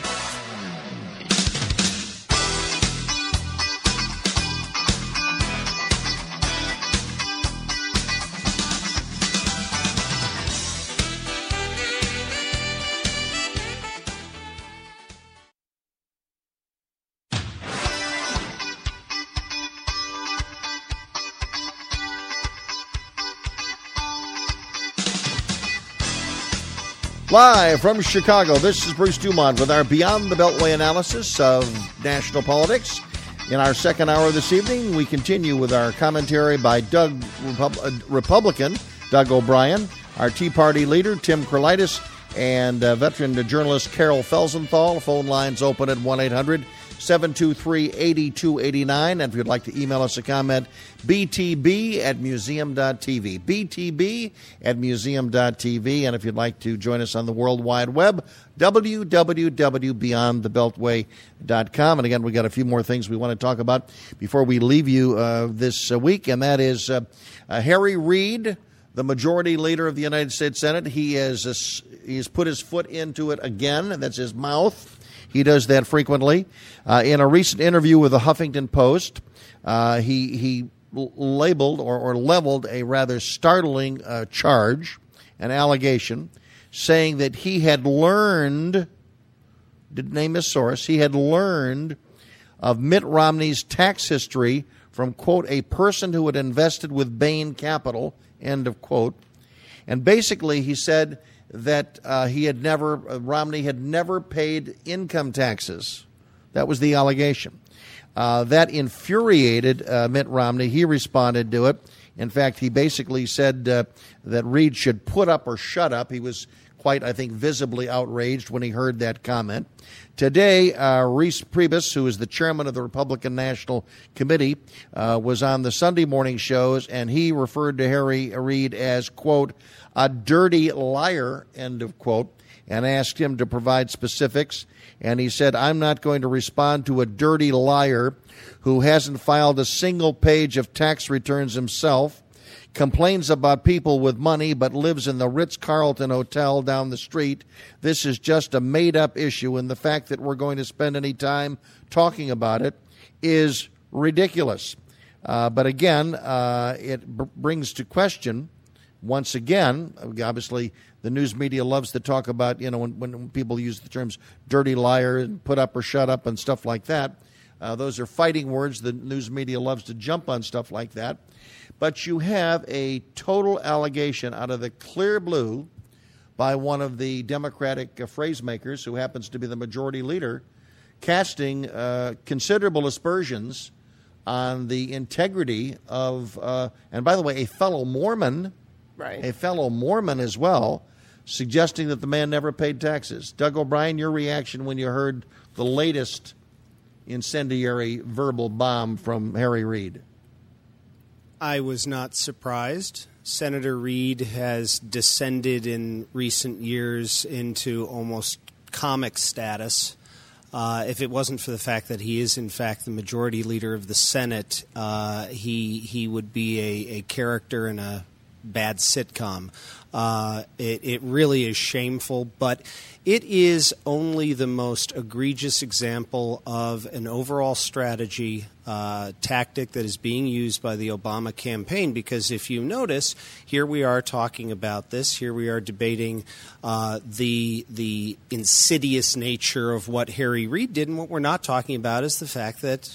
Live from Chicago, this is Bruce Dumont with our Beyond the Beltway analysis of national politics. In our second hour this evening, we continue with our commentary by Doug Repub- uh, Republican Doug O'Brien, our Tea Party leader Tim Krolitis, and uh, veteran journalist Carol Felsenthal. Phone lines open at one eight hundred seven two three eight two eight nine. And if you'd like to email us a comment, b t b at museum dot t v. b t b at museum dot t v. And if you'd like to join us on the World Wide Web, w w w dot beyond the beltway dot com. And again, we got a few more things we want to talk about before we leave you uh, this uh, week, and that is uh, uh, Harry Reid, the majority leader of the United States Senate. He has uh, he has put his foot into it again, and that's his mouth. He does that frequently. Uh, in a recent interview with the Huffington Post, uh, he he l- labeled or, or leveled a rather startling uh, charge, an allegation, saying that he had learned, didn't name his source, he had learned of Mitt Romney's tax history from, quote, a person who had invested with Bain Capital, end of quote. And basically he said that uh, he had never, uh, Romney had never paid income taxes. That was the allegation. Uh, that infuriated uh, Mitt Romney. He responded to it. In fact, he basically said uh, that Reid should put up or shut up. He was quite, I think, visibly outraged when he heard that comment. Today, uh, Reince Priebus, who is the chairman of the Republican National Committee, uh, was on the Sunday morning shows, and he referred to Harry Reid as, quote, a dirty liar, end of quote, and asked him to provide specifics. And he said, I'm not going to respond to a dirty liar who hasn't filed a single page of tax returns himself, complains about people with money but lives in the Ritz-Carlton Hotel down the street. This is just a made-up issue, and the fact that we're going to spend any time talking about it is ridiculous. Uh, but again, uh, it b- brings to question, once again, obviously the news media loves to talk about, you know, when, when people use the terms dirty liar and put up or shut up and stuff like that. Uh, those are fighting words. The news media loves to jump on stuff like that. But you have a total allegation out of the clear blue by one of the Democratic uh, phrase makers, who happens to be the majority leader, casting uh, considerable aspersions on the integrity of, uh, and by the way, a fellow Mormon, Right. a fellow Mormon as well, suggesting that the man never paid taxes. Doug O'Brien, your reaction when you heard the latest incendiary verbal bomb from Harry Reid? I was not surprised. Senator Reid has descended in recent years into almost comic status. Uh, if it wasn't for the fact that he is, in fact, the majority leader of the Senate, uh, he he would be a, a character in a bad sitcom. Uh, it, it really is shameful, but it is only the most egregious example of an overall strategy uh, tactic that is being used by the Obama campaign. Because if you notice, here we are talking about this. Here we are debating uh, the the insidious nature of what Harry Reid did, and what we're not talking about is the fact that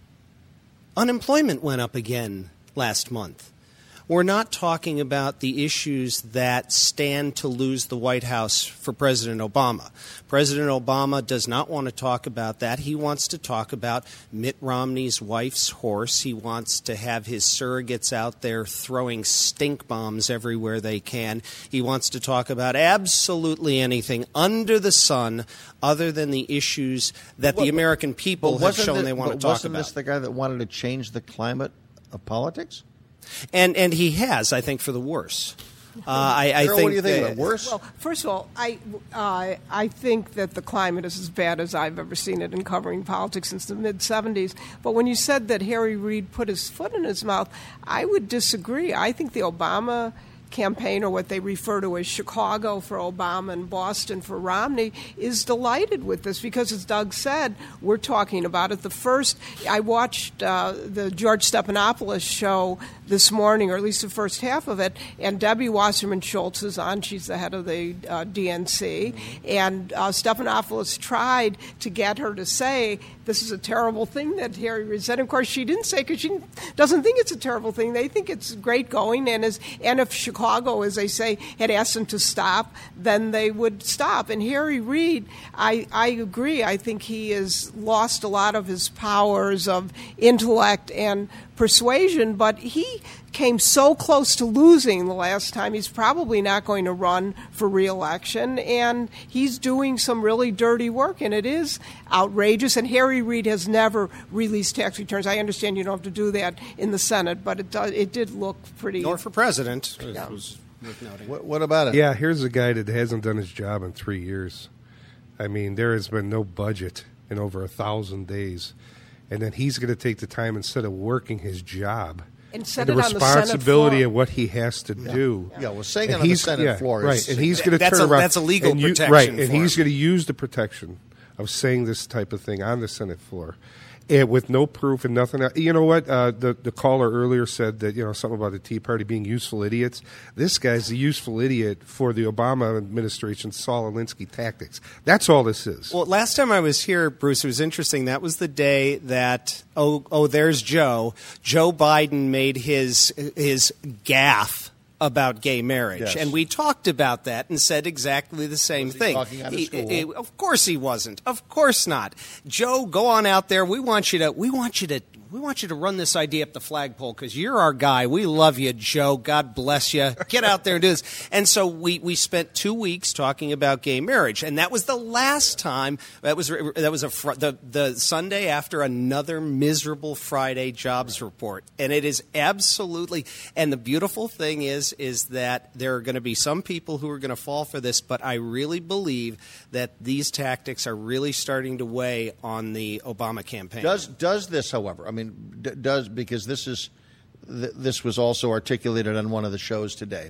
unemployment went up again last month. We're not talking about the issues that stand to lose the White House for President Obama. President Obama does not want to talk about that. He wants to talk about Mitt Romney's wife's horse. He wants to have his surrogates out there throwing stink bombs everywhere they can. He wants to talk about absolutely anything under the sun other than the issues that well, the American people have shown the, they want to talk wasn't about. Wasn't this the guy that wanted to change the climate of politics? And and he has, I think, for the worse. Uh, I, I Carol, think. What do you think? Uh, of it? Worse? Well, first of all, I uh, I think that the climate is as bad as I've ever seen it in covering politics since the mid seventies. But when you said that Harry Reid put his foot in his mouth, I would disagree. I think the Obama campaign, or what they refer to as Chicago for Obama and Boston for Romney, is delighted with this because, as Doug said, we're talking about it. The first, I watched uh, the George Stephanopoulos show this morning, or at least the first half of it, and Debbie Wasserman Schultz is on. She's the head of the uh, D N C, and uh, Stephanopoulos tried to get her to say this is a terrible thing that Harry Reid said. Of course, she didn't say, because she doesn't think it's a terrible thing. They think it's great going, and as and if Chicago, as they say, had asked them to stop, then they would stop. And Harry Reid, I, I agree. I think he has lost a lot of his powers of intellect and persuasion, but he came so close to losing the last time. He's probably not going to run for re-election, and he's doing some really dirty work, and it is outrageous. And Harry Reid has never released tax returns. I understand you don't have to do that in the Senate, but it does, it did look pretty... Nor for president. Yeah. It was worth noting. What, what about it? Yeah, here's a guy that hasn't done his job in three years. I mean, there has been no budget in over a thousand days. And then he's going to take the time, instead of working his job, and, set and the it on responsibility the of what he has to yeah. do. Yeah, well, saying and it on the he's- Senate yeah, floor right? is... And he's going to That's turn a- around. that's a legal and you- protection right? for And he's him. going to use the protection of saying this type of thing on the Senate floor, and with no proof and nothing else. You know what? Uh, the the caller earlier said that, you know, something about the Tea Party being useful idiots. This guy's a useful idiot for the Obama administration's Saul Alinsky tactics. That's all this is. Well, last time I was here, Bruce, it was interesting. That was the day that, oh, oh, there's Joe. Joe Biden made his his gaffe about gay marriage. Yes. And we talked about that and said exactly the same Was he thing. talking out of He- school? he- of course he wasn't. Of course not. Joe, go on out there. We want you to we want you to we want you to run this idea up the flagpole because you're our guy. We love you, Joe. God bless you. Get out there and do this. And so we, we spent two weeks talking about gay marriage, and that was the last time. That was that was a fr- the the Sunday after another miserable Friday jobs report, and it is absolutely. And the beautiful thing is is that there are going to be some people who are going to fall for this, but I really believe that these tactics are really starting to weigh on the Obama campaign. Does does this, however, I mean, d- does because this is th- this was also articulated on one of the shows today.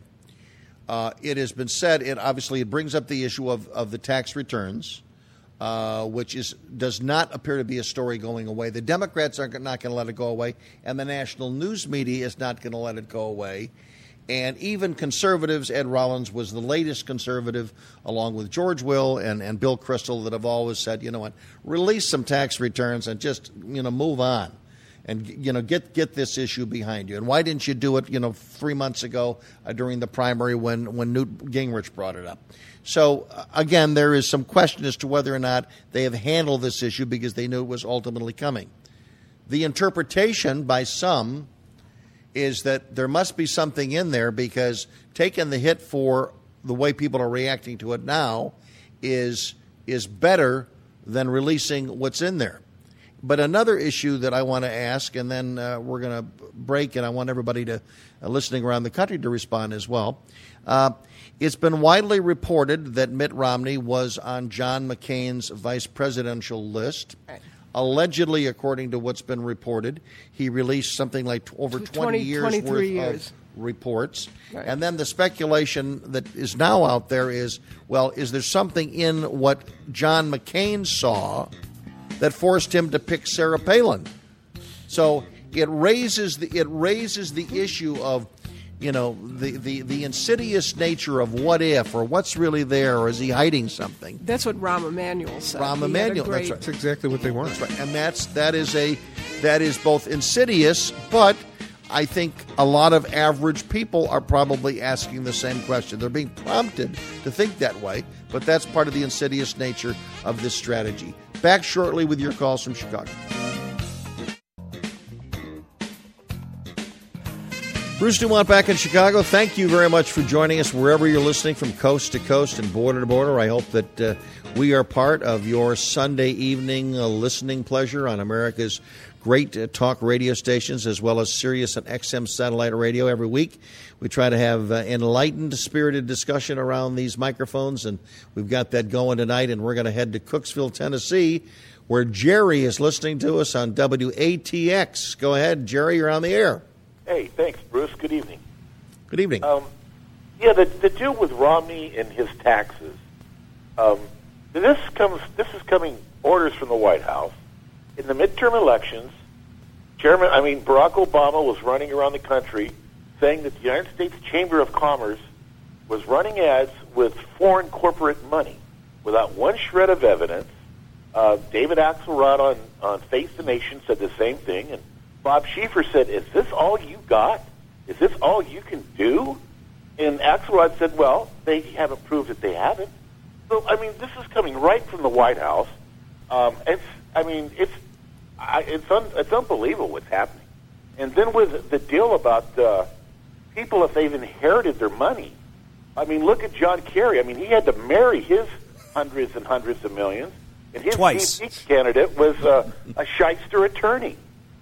Uh, it has been said. It obviously it brings up the issue of, of the tax returns, uh, which is does not appear to be a story going away. The Democrats are not going to let it go away, and the national news media is not going to let it go away. And even conservatives, Ed Rollins was the latest conservative, along with George Will and, and Bill Kristol, that have always said, you know what, release some tax returns and just, you know, move on. And, you know, get get this issue behind you. And why didn't you do it, you know, three months ago uh, during the primary when, when Newt Gingrich brought it up? So, uh, again, there is some question as to whether or not they have handled this issue because they knew it was ultimately coming. The interpretation by some is that there must be something in there because taking the hit for the way people are reacting to it now is is better than releasing what's in there. But another issue that I want to ask, and then uh, we're going to break, and I want everybody to uh, listening around the country to respond as well. Uh, it's been widely reported that Mitt Romney was on John McCain's vice presidential list. Right. Allegedly, according to what's been reported, he released something like t- over twenty, twenty years worth years. of reports. Right. And then the speculation that is now out there is, well, is there something in what John McCain saw that forced him to pick Sarah Palin? So it raises the it raises the issue of, you know, the, the, the insidious nature of what if, or what's really there, or is he hiding something? That's what Rahm Emanuel said. Rahm He had a Emanuel, great- that's right. That's exactly what they want. That's right. And that's that is a that is both insidious, but I think a lot of average people are probably asking the same question. They're being prompted to think that way, but that's part of the insidious nature of this strategy. Back shortly with your calls from Chicago. Bruce Dumont back in Chicago. Thank you very much for joining us wherever you're listening from coast to coast and border to border. I hope that uh, we are part of your Sunday evening uh, listening pleasure on America's great uh, talk radio stations, as well as Sirius and X M satellite radio every week. We try to have uh, enlightened, spirited discussion around these microphones, and we've got that going tonight, and we're going to head to Cooksville, Tennessee, where Jerry is listening to us on W A T X. Go ahead, Jerry, you're on the air. Hey, thanks, Bruce. Good evening. Good evening. Um, yeah, the, the deal with Romney and his taxes. Um, this comes. This is coming orders from the White House. In the midterm elections, Chairman, I mean Barack Obama was running around the country saying that the United States Chamber of Commerce was running ads with foreign corporate money without one shred of evidence. Uh, David Axelrod on, on Face the Nation said the same thing, and Bob Schieffer said, is this all you got? Is this all you can do? And Axelrod said, well, they haven't proved that they haven't. So, I mean, this is coming right from the White House. Um, it's, I mean, it's I, it's, un, it's unbelievable what's happening. And then with the deal about uh, people, if they've inherited their money, I mean, look at John Kerry. I mean, he had to marry his hundreds and hundreds of millions, and his Twice. V P candidate was uh, a shyster attorney.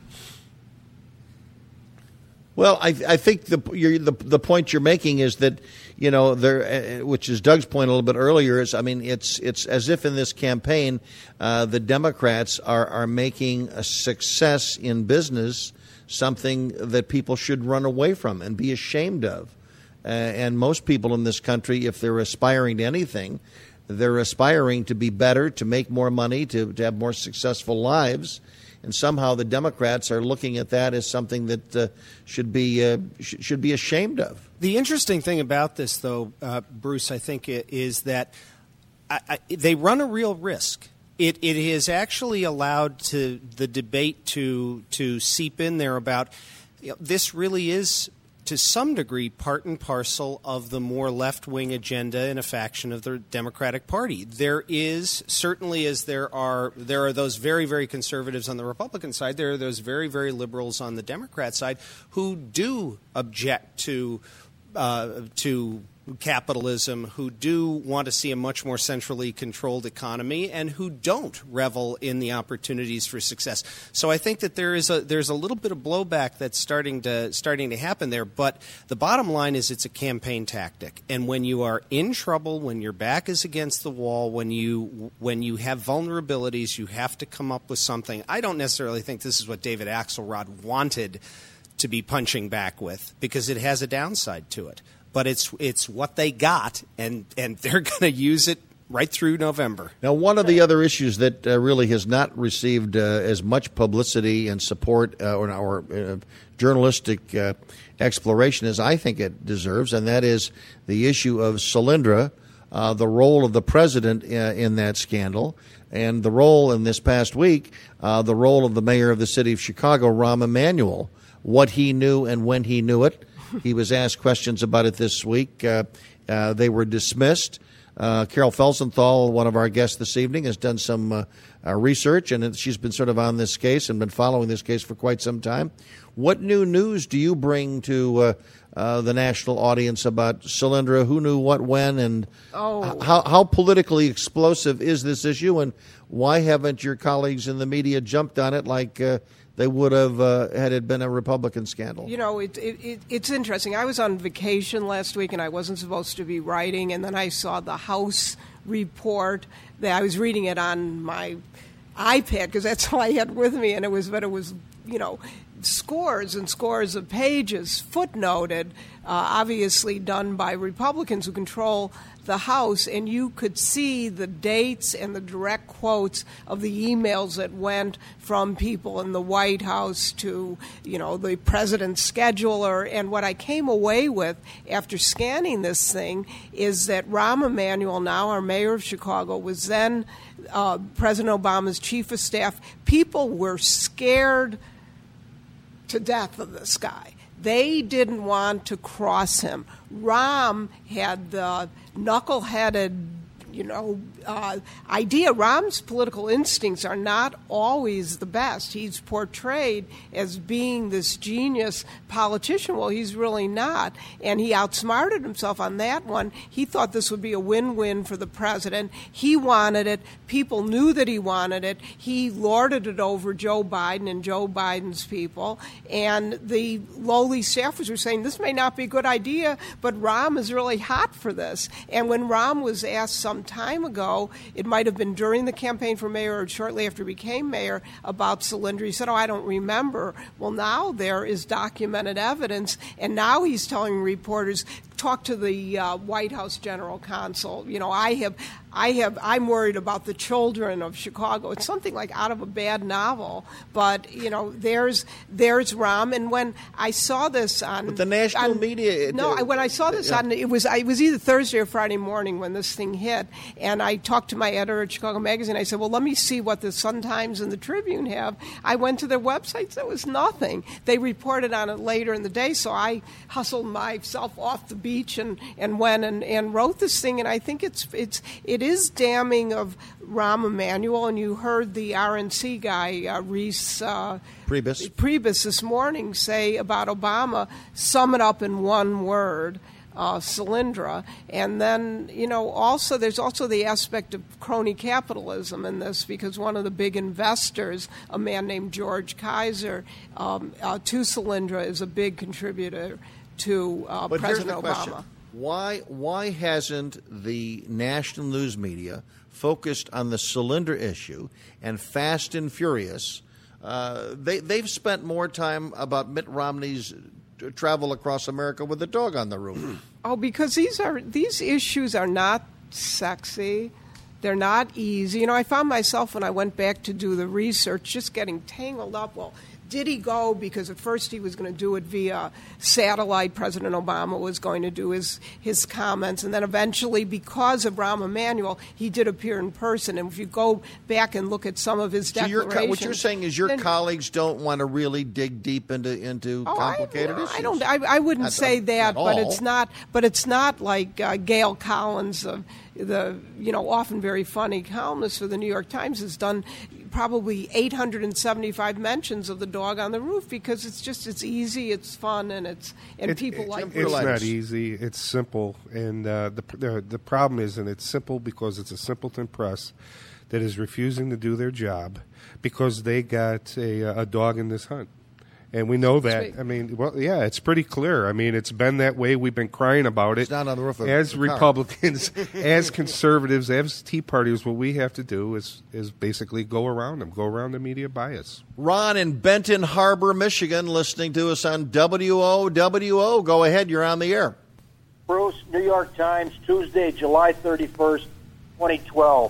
Well, I, I think the, you're, the the point you're making is that, you know, there, uh, which is Doug's point a little bit earlier, is, I mean, it's it's as if in this campaign uh, the Democrats are, are making a success in business something that people should run away from and be ashamed of. Uh, and most people in this country, if they're aspiring to anything, they're aspiring to be better, to make more money, to, to have more successful lives. And somehow the Democrats are looking at that as something that uh, should be uh, sh- should be ashamed of. The interesting thing about this, though, uh, Bruce, I think, is that I, I, they run a real risk. It, it is actually allowed to the debate to to seep in there about, you know, this really is, to some degree, part and parcel of the more left-wing agenda in a faction of the Democratic Party. There is, certainly as there are there are those very, very conservatives on the Republican side, there are those very, very liberals on the Democrat side who do object to uh, to capitalism, who do want to see a much more centrally controlled economy, and who don't revel in the opportunities for success. So I think that there is a there's a little bit of blowback that's starting to starting to happen there. But the bottom line is it's a campaign tactic, and when you are in trouble, when your back is against the wall, when you when you have vulnerabilities, you have to come up with something. I don't necessarily think this is what David Axelrod wanted to be punching back with, because it has a downside to it. But it's it's what they got, and, and they're going to use it right through November. Now, one of the other issues that uh, really has not received uh, as much publicity and support uh, or, or uh, journalistic uh, exploration as I think it deserves, and that is the issue of Solyndra, uh, the role of the president uh, in that scandal, and the role in this past week, uh, the role of the mayor of the city of Chicago, Rahm Emanuel, what he knew and when he knew it. He was asked questions about it this week. Uh, uh, they were dismissed. Uh, Carol Felsenthal, one of our guests this evening, has done some uh, uh, research, and she's been sort of on this case and been following this case for quite some time. What new news do you bring to uh, uh, the national audience about Solyndra? Who knew what when, and Oh. how, how politically explosive is this issue, and why haven't your colleagues in the media jumped on it like uh, they would have uh, had it been a Republican scandal? You know, it, it, it, it's interesting. I was on vacation last week, and I wasn't supposed to be writing, and then I saw the House report. That I was reading it on my iPad because that's all I had with me, and it was, but it was, you know, scores and scores of pages footnoted, uh, obviously done by Republicans who control the House, and you could see the dates and the direct quotes of the emails that went from people in the White House to, you know, the president's scheduler. And what I came away with after scanning this thing is that Rahm Emanuel, now our mayor of Chicago, was then uh, President Obama's chief of staff. People were scared to death of this guy. They didn't want to cross him. Rahm had the knuckle-headed, you know, uh, idea. Rahm's political instincts are not always the best. He's portrayed as being this genius politician. Well, he's really not. And he outsmarted himself on that one. He thought this would be a win-win for the president. He wanted it. People knew that he wanted it. He lorded it over Joe Biden and Joe Biden's people. And the lowly staffers were saying, this may not be a good idea, but Rahm is really hot for this. And when Rahm was asked some time ago, it might have been during the campaign for mayor or shortly after he became mayor, about Solyndra, he said, oh, I don't remember. Well, now there is documented evidence, and now he's telling reporters, talk to the uh, White House general counsel. You know, I have, I have, I'm worried about the children of Chicago. It's something like out of a bad novel, but you know, there's there's Rahm. And when I saw this on but the national on, media, it, no, when I saw this yeah. on, it was it was either Thursday or Friday morning when this thing hit, and I talked to my editor at Chicago Magazine. I said, well, let me see what the Sun-Times and the Tribune have. I went to their websites. There was nothing. They reported on it later in the day, so I hustled myself off the beach and, and went and, and wrote this thing. And I think it's it's it is damning of Rahm Emanuel. And you heard the R N C guy, uh, Reese uh, Priebus. Priebus this morning say about Obama, sum it up in one word. Uh, Solyndra. And then, you know, also there's also the aspect of crony capitalism in this, because one of the big investors, a man named George Kaiser, um, uh, to Solyndra, is a big contributor to uh, but President here's the question. Obama. Why, why hasn't the national news media focused on the Solyndra issue and Fast and Furious? Uh, they, they've spent more time about Mitt Romney's travel across America with a dog on the roof. Oh, because these are these issues are not sexy. They're not easy. You know, I found myself when I went back to do the research just getting tangled up. Well, did he go? Because at first he was going to do it via satellite. President Obama was going to do his, his comments. And then eventually, because of Rahm Emanuel, he did appear in person. And if you go back and look at some of his so declarations... Your, what you're saying is your then, colleagues don't want to really dig deep into, into oh, complicated I, no, issues? I, don't, I, I wouldn't That's, say uh, that, not but all. it's not. But it's not like uh, Gail Collins, uh, the you know often very funny columnist for the New York Times, has done probably eight hundred seventy-five mentions of the dog on the roof, because it's just it's easy, it's fun, and it's and it, people it, like it's it. not easy. It's simple, and uh, the, the the problem is, and it's simple because it's a simpleton press that is refusing to do their job because they got a, a dog in this hunt. And we know that. Sweet. I mean, well, yeah, it's pretty clear. I mean, it's been that way. We've been crying about it. It's not on the roof of as the car. Republicans, as conservatives, as Tea Partiers. What we have to do is is basically go around them, go around the media bias. Ron in Benton Harbor, Michigan, listening to us on W O W O. Go ahead, you're on the air. Bruce, New York Times, Tuesday, July thirty-first, twenty twelve.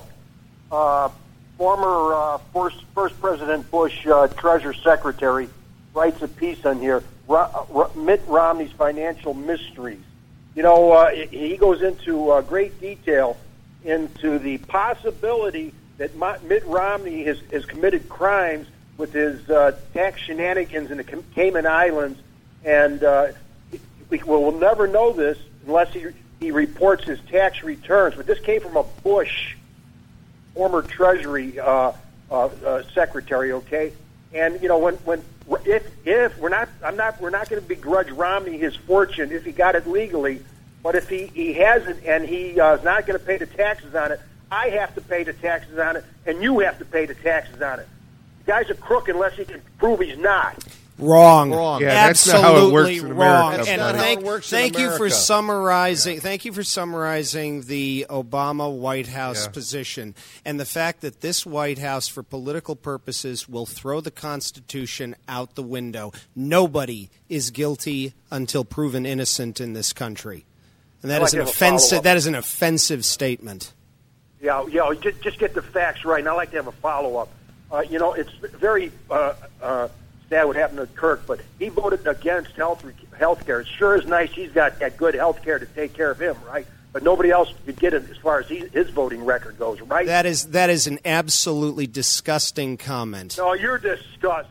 Uh, former uh, first, first President Bush uh, Treasury Secretary writes a piece on here, Ro- Ro- Mitt Romney's financial mysteries. You know, uh, he goes into uh, great detail into the possibility that Mitt Romney has, has committed crimes with his uh, tax shenanigans in the Cayman Islands, and uh, we will never know this unless he, he reports his tax returns. But this came from a Bush former Treasury uh, uh, uh, Secretary, okay? And you know, when when if if we're not, I'm not, we're not going to begrudge Romney his fortune if he got it legally, but if he he hasn't and he uh, is not going to pay the taxes on it, I have to pay the taxes on it, and you have to pay the taxes on it. The guy's a crook unless he can prove he's not. Wrong. Wrong. Yeah, that's not Absolutely how it works in wrong. America. That's And not how thank, it works in thank you for America. summarizing. Thank you for summarizing the Obama White House Yeah. position and the fact that this White House, for political purposes, will throw the Constitution out the window. Nobody is guilty until proven innocent in this country, and that I'd like is to an have a offensive. follow-up. That is an offensive statement. Yeah, yeah. Just, just get the facts right. And I'd like to have a follow-up. Uh, you know, it's very uh, uh, sad what happened to Kirk, but he voted against health health care. It sure is nice he's got that good health care to take care of him, right? But nobody else could get it as far as he, his voting record goes, right? That is that is an absolutely disgusting comment. No, you're disgusting.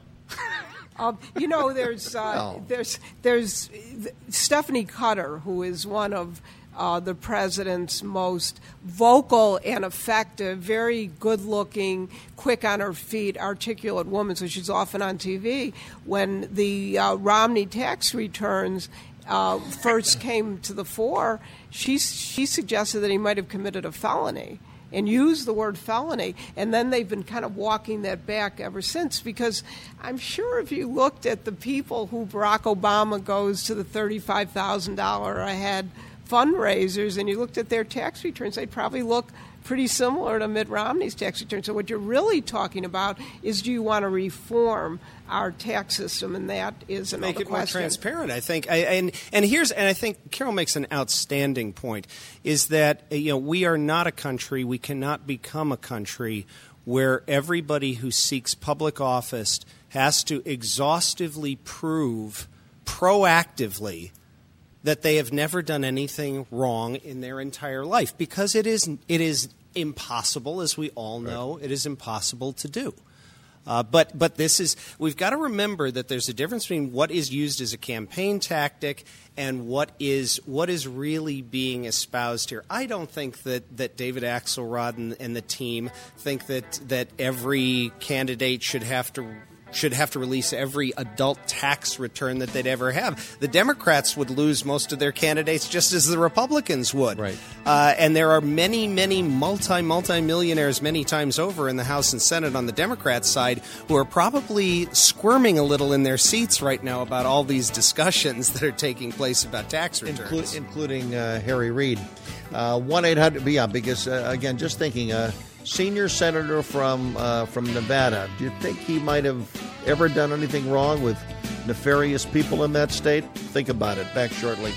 Um, you know, there's uh, No. there's there's Stephanie Cutter, who is one of uh, the president's most vocal and effective, very good-looking, quick on her feet, articulate woman. So she's often on T V. When the uh, Romney tax returns uh, first came to the fore, she she suggested that he might have committed a felony. And use the word felony, and then they've been kind of walking that back ever since, because I'm sure if you looked at the people who Barack Obama goes to the thirty-five thousand dollars a head fundraisers and you looked at their tax returns, they'd probably look pretty similar to Mitt Romney's tax return. So what you're really talking about is, do you want to reform our tax system? And that is another Make it question. more transparent, I think. I, and and here's and I think Carol makes an outstanding point: is that you know we are not a country, we cannot become a country where everybody who seeks public office has to exhaustively prove proactively that they have never done anything wrong in their entire life, because it is it is impossible, as we all know. Right. It is impossible to do. Uh, but but this is we've got to remember that there's a difference between what is used as a campaign tactic and what is what is really being espoused here. I don't think that, that David Axelrod and, and the team think that that every candidate should have to should have to release every adult tax return that they'd ever have. The Democrats would lose most of their candidates just as the Republicans would. Right. Uh, and there are many, many multi, multi-millionaires many times over in the House and Senate on the Democrat side who are probably squirming a little in their seats right now about all these discussions that are taking place about tax returns. Inclu- including uh, Harry Reid. Uh, one eight hundred, yeah, because, uh, again, just thinking, uh, senior senator from uh, from Nevada, do you think he might have ever done anything wrong with nefarious people in that state? Think about it. Back shortly.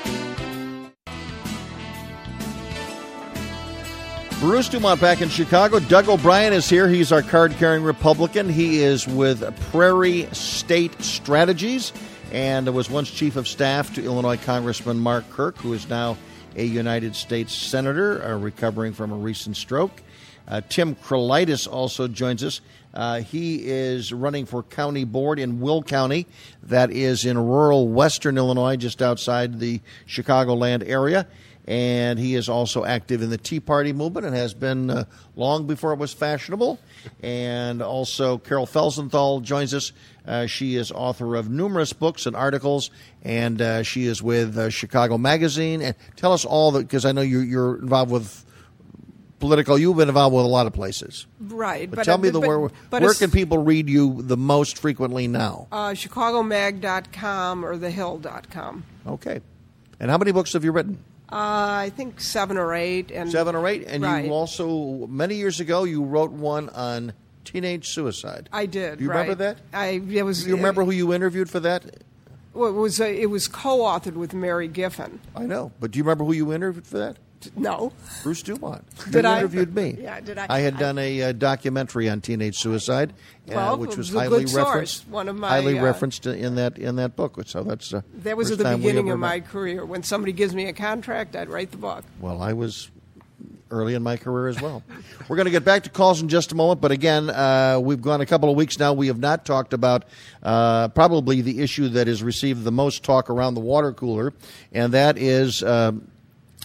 Bruce Dumont back in Chicago. Doug O'Brien is here. He's our card-carrying Republican. He is with Prairie State Strategies and was once chief of staff to Illinois Congressman Mark Kirk, who is now a United States Senator, uh, recovering from a recent stroke. Uh, Tim Krolitis also joins us. Uh, he is running for county board in Will County. That is in rural western Illinois, just outside the Chicagoland area. And he is also active in the Tea Party movement and has been uh, long before it was fashionable. And also Carol Felsenthal joins us. Uh, she is author of numerous books and articles, and uh, she is with uh, Chicago Magazine. And tell us all, because I know you're, you're involved with political. You've been involved with a lot of places. Right. But, but tell me but, the where, but where can people read you the most frequently now? Uh, Chicago Mag dot com or the Hill dot com. Okay. And how many books have you written? Uh, I think seven or eight. And Seven or eight? And right. you also, many years ago, you wrote one on teenage suicide. I did. Do you right. remember that? I it was. Do you remember who you interviewed for that? Well, it was uh, it was co-authored with Mary Giffen. I know, but do you remember who you interviewed for that? No. Bruce Dumont. Did you I? interviewed me. Yeah, did I? I had I, done a uh, documentary on teenage suicide, uh, well, which was it was a highly good referenced. source. One of my, highly uh, referenced in that in that book. So that's uh, that was first at the time we beginning ever of my met. career. When somebody gives me a contract, I'd write the book. Well, I was early in my career as well. We're going to get back to calls in just a moment, but again, uh, we've gone a couple of weeks now. We have not talked about uh, probably the issue that has received the most talk around the water cooler, and that is uh,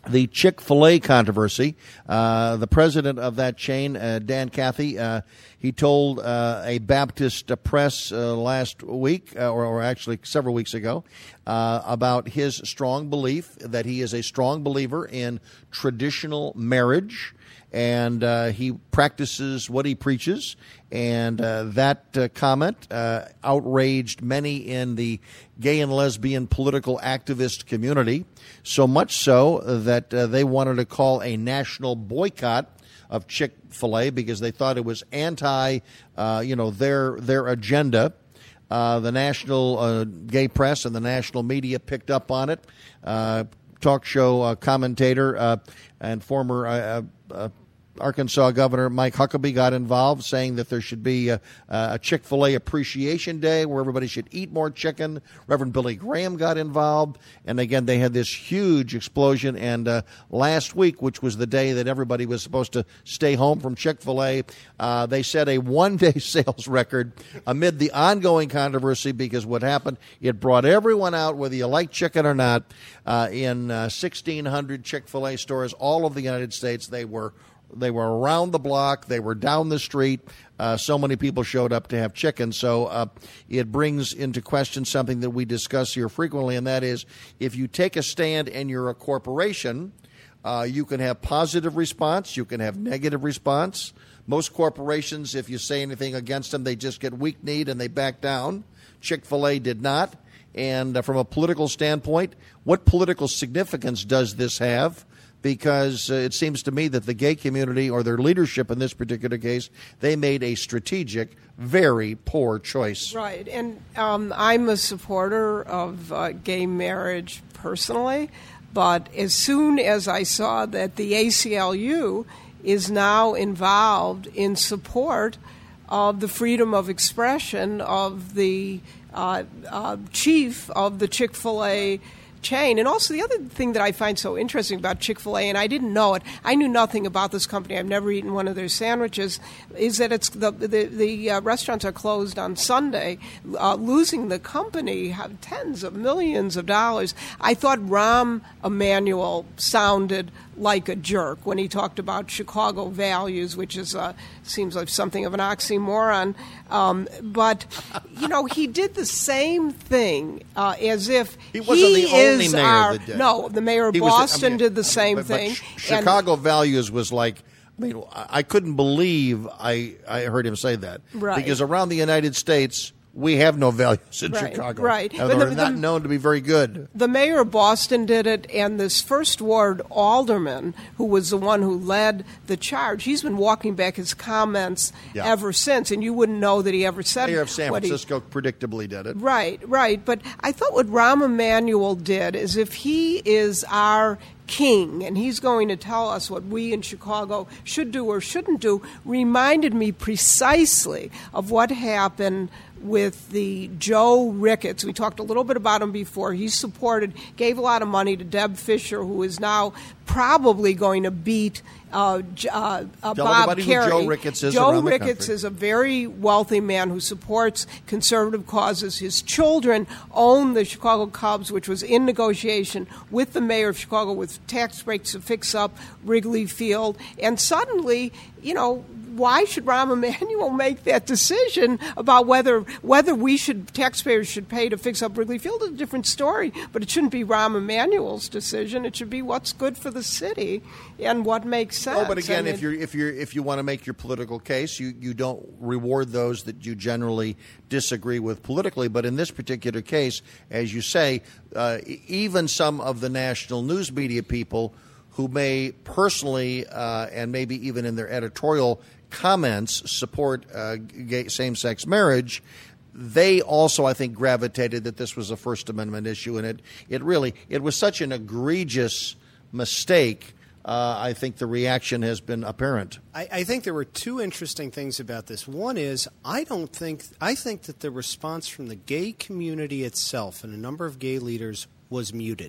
the Chick-fil-A controversy. Uh, the president of that chain, uh, Dan Cathy, uh, he told uh, a Baptist uh, press uh, last week, uh, or, or actually several weeks ago, uh, about his strong belief that he is a strong believer in traditional marriage, and uh, he practices what he preaches. And uh, that uh, comment uh, outraged many in the gay and lesbian political activist community, so much so that uh, they wanted to call a national boycott of Chick-fil-A because they thought it was anti, uh, you know, their their agenda. Uh, the national uh, gay press and the national media picked up on it. Uh, talk show uh, commentator uh, and former uh, uh, Arkansas Governor Mike Huckabee got involved, saying that there should be a, a Chick-fil-A Appreciation Day where everybody should eat more chicken. Reverend Billy Graham got involved. And again, they had this huge explosion. And uh, last week, which was the day that everybody was supposed to stay home from Chick-fil-A, uh, they set a one-day sales record amid the ongoing controversy because what happened, it brought everyone out, whether you like chicken or not, uh, in uh, sixteen hundred Chick-fil-A stores all over the United States. They were They were around the block. They were down the street. Uh, so many people showed up to have chicken. So uh, it brings into question something that we discuss here frequently, and that is if you take a stand and you're a corporation, uh, you can have positive response. You can have negative response. Most corporations, if you say anything against them, they just get weak-kneed and they back down. Chick-fil-A did not. And uh, from a political standpoint, what political significance does this have? Because uh, it seems to me that the gay community, or their leadership in this particular case, they made a strategic, very poor choice. Right, and um, I'm a supporter of uh, gay marriage personally, but as soon as I saw that the A C L U is now involved in support of the freedom of expression of the uh, uh, chief of the Chick-fil-A chain. And also the other thing that I find so interesting about Chick-fil-A, and I didn't know it, I knew nothing about this company, I've never eaten one of their sandwiches, is that it's the the, the uh, restaurants are closed on Sunday, uh, losing the company have tens of millions of dollars. I thought Rahm Emanuel sounded like a jerk when he talked about Chicago values, which is uh, seems like something of an oxymoron. Um, but, you know, he did the same thing uh, as if he wasn't he the only is mayor our, that did. No, the mayor of He was- Boston I mean, did the same but- but thing. Ch- Chicago values was like, I mean, I couldn't believe I, I heard him say that. Right. Because around the United States, we have no values in Right, Chicago. right. And But they're the- not the- known to be very good. The mayor of Boston did it, and this first ward alderman, who was the one who led the charge, he's been walking back his comments Yeah. ever since, and you wouldn't know that he ever said Mayor of San what he- Francisco predictably did it. Right, right. But I thought what Rahm Emanuel did is if he is our king and he's going to tell us what we in Chicago should do or shouldn't do, reminded me precisely of what happened with the Joe Ricketts. We talked a little bit about him before. He supported, gave a lot of money to Deb Fisher, who is now probably going to beat uh, J- uh, uh, Tell Bob everybody who Kerry. Joe Ricketts is Joe around the Ricketts country. is a very wealthy man who supports conservative causes. His children own the Chicago Cubs, which was in negotiation with the mayor of Chicago with tax breaks to fix up Wrigley Field. And suddenly, you know, why should Rahm Emanuel make that decision about whether whether we should taxpayers should pay to fix up Wrigley Field? Is a different story, but it shouldn't be Rahm Emanuel's decision. It should be what's good for the city and what makes sense. Oh, but again, I mean, if you're if you're if you want to make your political case, you, you don't reward those that you generally disagree with politically. But in this particular case, as you say, uh, e- even some of the national news media people who may personally uh, and maybe even in their editorial comments support uh, gay, same-sex marriage, they also, I think, gravitated that this was a First Amendment issue, and it, it really it was such an egregious mistake. Uh, I think the reaction has been apparent. I, I think there were two interesting things about this. One is I don't think I think that the response from the gay community itself and a number of gay leaders was muted.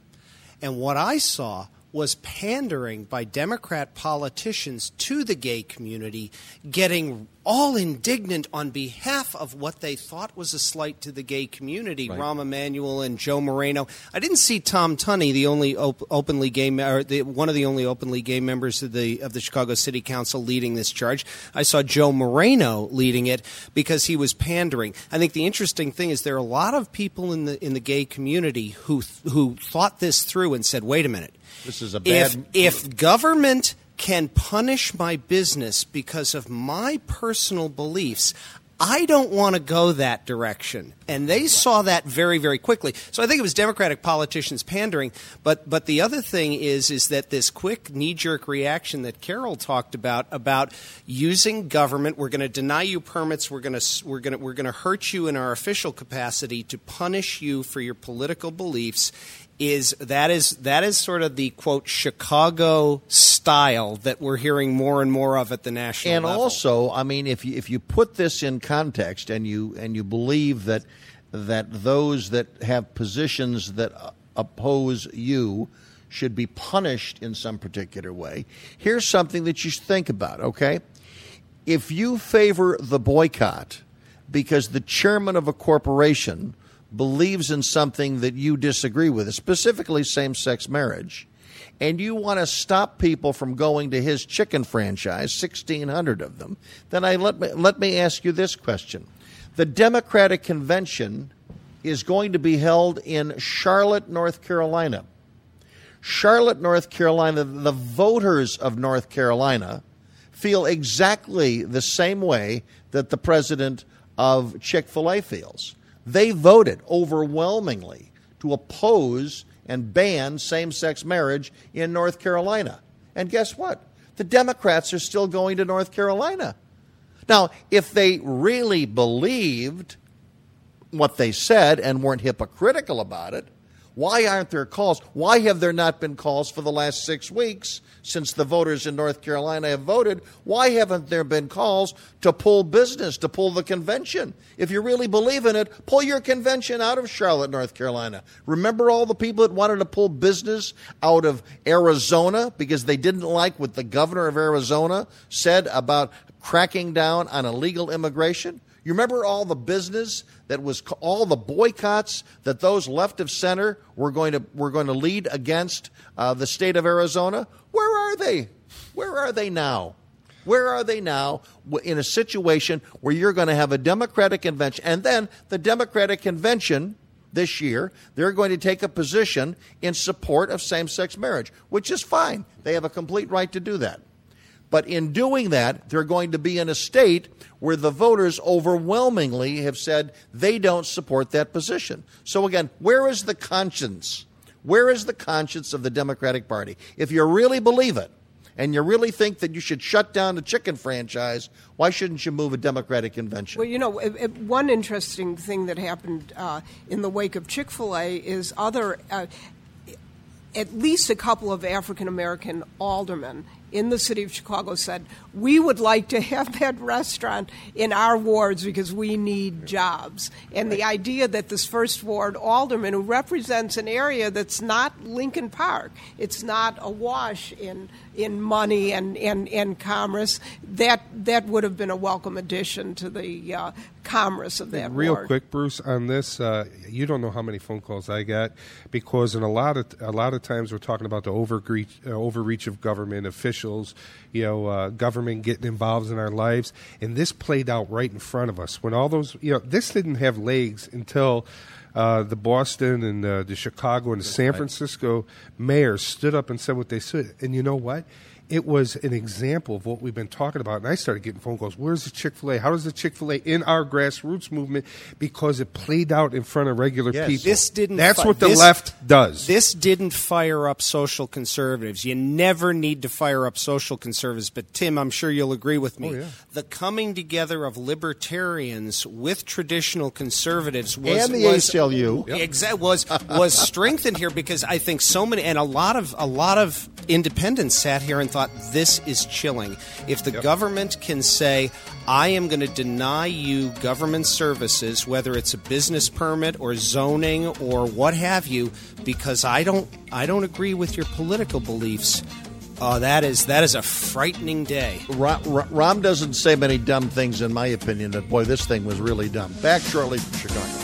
And what I saw was pandering by Democrat politicians to the gay community, getting all indignant on behalf of what they thought was a slight to the gay community. Right. Rahm Emanuel and Joe Moreno. I didn't see Tom Tunney, the only op- openly gay, me- or the, one of the only openly gay members of the of the Chicago City Council, leading this charge. I saw Joe Moreno leading it because he was pandering. I think the interesting thing is there are a lot of people in the in the gay community who who thought this through and said, "Wait a minute, this is a bad." If, if government can punish my business because of my personal beliefs, I don't want to go that direction." And they saw that very, very quickly. So I think it was Democratic politicians pandering. But but the other thing is is that this quick knee-jerk reaction that Carol talked about about using government, we're going to deny you permits, we're going to we're going to we're going to hurt you in our official capacity to punish you for your political beliefs. Is that is that is sort of the, quote, Chicago style that we're hearing more and more of at the national and level. also, I mean, if you if you put this in context and you and you believe that that those that have positions that oppose you should be punished in some particular way, here's something that you should think about, okay? If you favor the boycott because the chairman of a corporation believes in something that you disagree with, specifically same-sex marriage, and you want to stop people from going to his chicken franchise, sixteen hundred of them, then I let me, let me ask you this question. The Democratic Convention is going to be held in Charlotte, North Carolina. Charlotte, North Carolina, the voters of North Carolina feel exactly the same way that the president of Chick-fil-A feels. They voted overwhelmingly to oppose and ban same-sex marriage in North Carolina. And guess what? The Democrats are still going to North Carolina. Now, if they really believed what they said and weren't hypocritical about it, why aren't there calls? Why have there not been calls for the last six weeks since the voters in North Carolina have voted? Why haven't there been calls to pull business, to pull the convention? If you really believe in it, pull your convention out of Charlotte, North Carolina. Remember all the people that wanted to pull business out of Arizona because they didn't like what the governor of Arizona said about cracking down on illegal immigration? You remember all the business that was, all the boycotts that those left of center were going to were going to lead against uh, the state of Arizona? Where are they? Where are they now? Where are they now in a situation where you're going to have a Democratic convention, and then the Democratic convention this year, they're going to take a position in support of same-sex marriage, which is fine. They have a complete right to do that. But in doing that, they're going to be in a state where the voters overwhelmingly have said they don't support that position. So again, where is the conscience? Where is the conscience of the Democratic Party? If you really believe it, and you really think that you should shut down the chicken franchise, why shouldn't you move a Democratic convention? Well, you know, it, it, one interesting thing that happened uh, in the wake of Chick-fil-A is other, uh, at least a couple of African-American aldermen in the city of Chicago said, we would like to have that restaurant in our wards because we need jobs. And the idea that this first ward alderman, who represents an area that's not Lincoln Park, it's not awash in in money and, and, and commerce, that that would have been a welcome addition to the uh, commerce of that Real ward. quick, Bruce, on this, uh, you don't know how many phone calls I got, because in a lot of a lot of times we're talking about the overreach, uh, overreach of government officials, you know, uh, government getting involved in our lives, and this played out right in front of us. When all those, you know, this didn't have legs until uh, the Boston and uh, the Chicago and the San Francisco mayors stood up and said what they said. And you know what? It was an example of what we've been talking about. And I started getting phone calls. Where's the Chick-fil-A? How does the Chick-fil-A in our grassroots movement? Because it played out in front of regular Yes. people. This didn't That's fi- what the this- left does. This didn't fire up social conservatives. You never need to fire up social conservatives. But, Tim, I'm sure you'll agree with me. Oh, yeah. The coming together of libertarians with traditional conservatives was, And the was, A C L U. exa- was was strengthened here, because I think so many, and a lot of a lot of independents sat here and thought, this is chilling. If the Yep. government can say, I am going to deny you government services, whether it's a business permit or zoning or what have you, because I don't I don't agree with your political beliefs, Oh, that is that is a frightening day. Ra- Ra- Rahm doesn't say many dumb things, in my opinion, that, boy, this thing was really dumb. Back shortly from Chicago.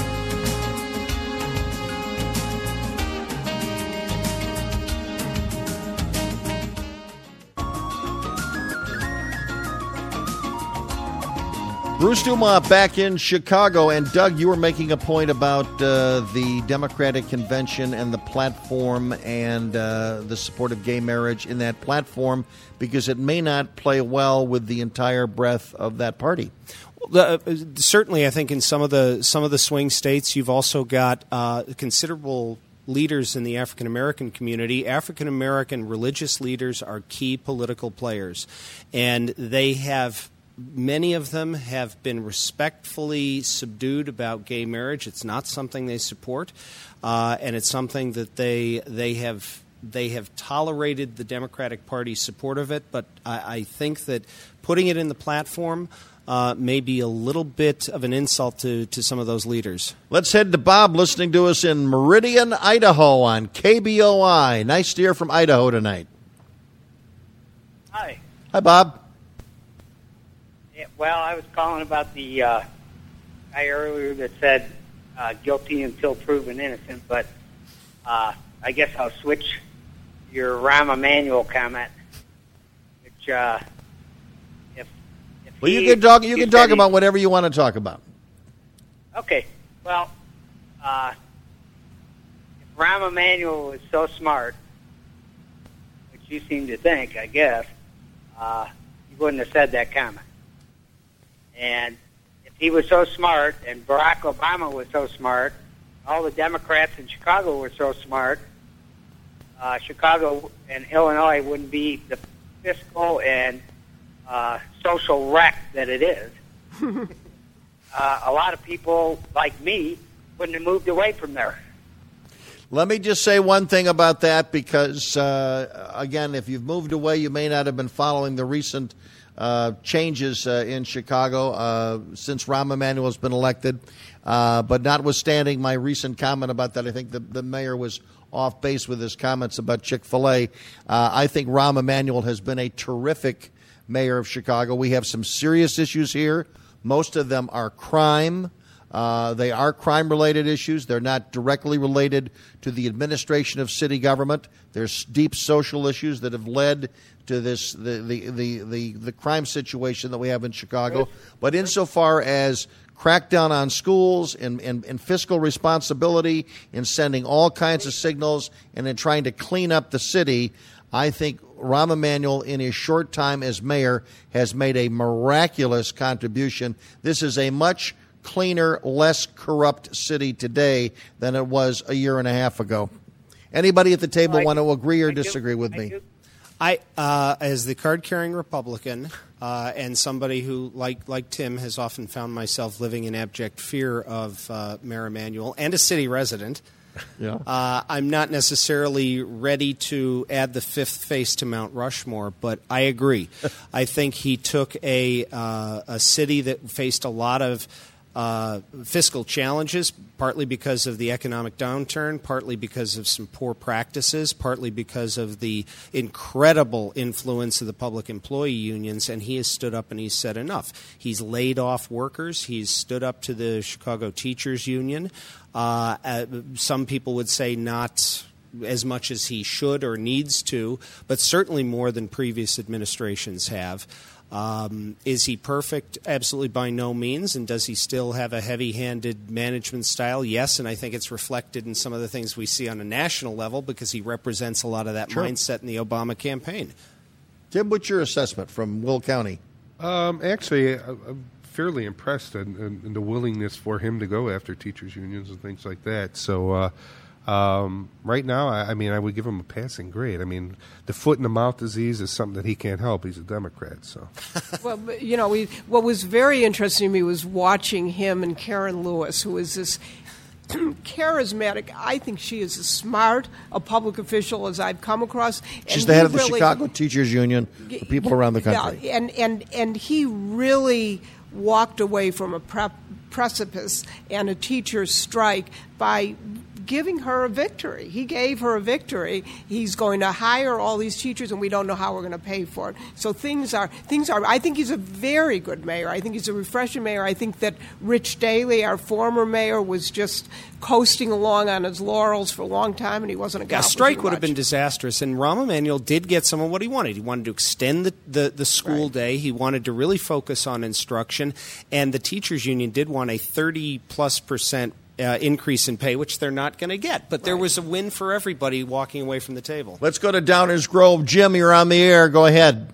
Bruce Dumont back in Chicago. And, Doug, you were making a point about uh, the Democratic Convention and the platform and uh, the support of gay marriage in that platform, because it may not play well with the entire breadth of that party. Well, uh, certainly, I think in some of the some of the swing states, you've also got uh, considerable leaders in the African American community. African American religious leaders are key political players, and they have. Many of them have been respectfully subdued about gay marriage. It's not something they support, uh, and it's something that they they have they have tolerated the Democratic Party's support of it. But I, I think that putting it in the platform uh, may be a little bit of an insult to, to some of those leaders. Let's head to Bob, listening to us in Meridian, Idaho, on K B O I. Nice to hear from Idaho tonight. Hi. Hi, Bob. Well, I was calling about the uh, guy earlier that said uh, guilty until proven innocent, but uh, I guess I'll switch your Rahm Emanuel comment, which uh, if, if Well, he, you can talk. You he can talk he, about whatever you want to talk about. Okay. Well, uh, if Rahm Emanuel was so smart, which you seem to think, I guess, uh, he wouldn't have said that comment. And if he was so smart, and Barack Obama was so smart, all the Democrats in Chicago were so smart, uh, Chicago and Illinois wouldn't be the fiscal and uh, social wreck that it is. uh, a lot of people like me wouldn't have moved away from there. Let me just say one thing about that, because, uh, again, if you've moved away, you may not have been following the recent Uh, changes uh, in Chicago uh, since Rahm Emanuel has been elected. Uh, but notwithstanding my recent comment about that, I think the, the mayor was off base with his comments about Chick-fil-A. Uh, I think Rahm Emanuel has been a terrific mayor of Chicago. We have some serious issues here. Most of them are crime. Uh, they are crime-related issues. They're not directly related to the administration of city government. There's deep social issues that have led to this the the, the, the, the crime situation that we have in Chicago. But insofar as crackdown on schools and, and, and fiscal responsibility, in sending all kinds of signals, and in trying to clean up the city, I think Rahm Emanuel, in his short time as mayor, has made a miraculous contribution. This is a much cleaner, less corrupt city today than it was a year and a half ago. Anybody at the table well, want to agree or I disagree do, with I me? Do. I, uh, as the card-carrying Republican uh, and somebody who, like like Tim, has often found myself living in abject fear of uh, Mayor Emanuel, and a city resident, yeah. uh, I'm not necessarily ready to add the fifth face to Mount Rushmore, but I agree. I think he took a uh, a city that faced a lot of Uh, fiscal challenges, partly because of the economic downturn, partly because of some poor practices, partly because of the incredible influence of the public employee unions, and he has stood up and he's said enough. He's laid off workers. He's stood up to the Chicago Teachers Union. Uh, uh, some people would say not as much as he should or needs to, but certainly more than previous administrations have. Um, is he perfect? Absolutely by no means. And does he still have a heavy-handed management style? Yes, and I think it's reflected in some of the things we see on a national level, because he represents a lot of that sure. mindset in the Obama campaign. Tim, what's your assessment from Will County? Um, actually, I'm fairly impressed in, in, in the willingness for him to go after teachers' unions and things like that. So uh, um, right now, I, I mean, I would give him a passing grade. I mean, the foot-and-the-mouth disease is something that he can't help. He's a Democrat, so. Well, you know, we, what was very interesting to me was watching him and Karen Lewis, who is this charismatic. I think she is as smart a public official as I've come across. She's and the head of the really, Chicago Teachers Union for people around the country. Yeah, and, and, and he really walked away from a pre- precipice and a teacher's strike by giving her a victory. He gave her a victory. He's going to hire all these teachers, and we don't know how we're going to pay for it. So things are things are. I think he's a very good mayor. I think he's a refreshing mayor. I think that Rich Daley, our former mayor, was just coasting along on his laurels for a long time, and he wasn't Yeah, a accomplishing strike would have much. been disastrous, and Rahm Emanuel did get some of what he wanted. He wanted to extend the, the, the school Right. day. He wanted to really focus on instruction, and the teachers union did want a thirty plus percent uh, increase in pay, which they're not going to get. But there was a win for everybody walking away from the table. Let's go to Downers Grove. Jim, you're on the air. Go ahead.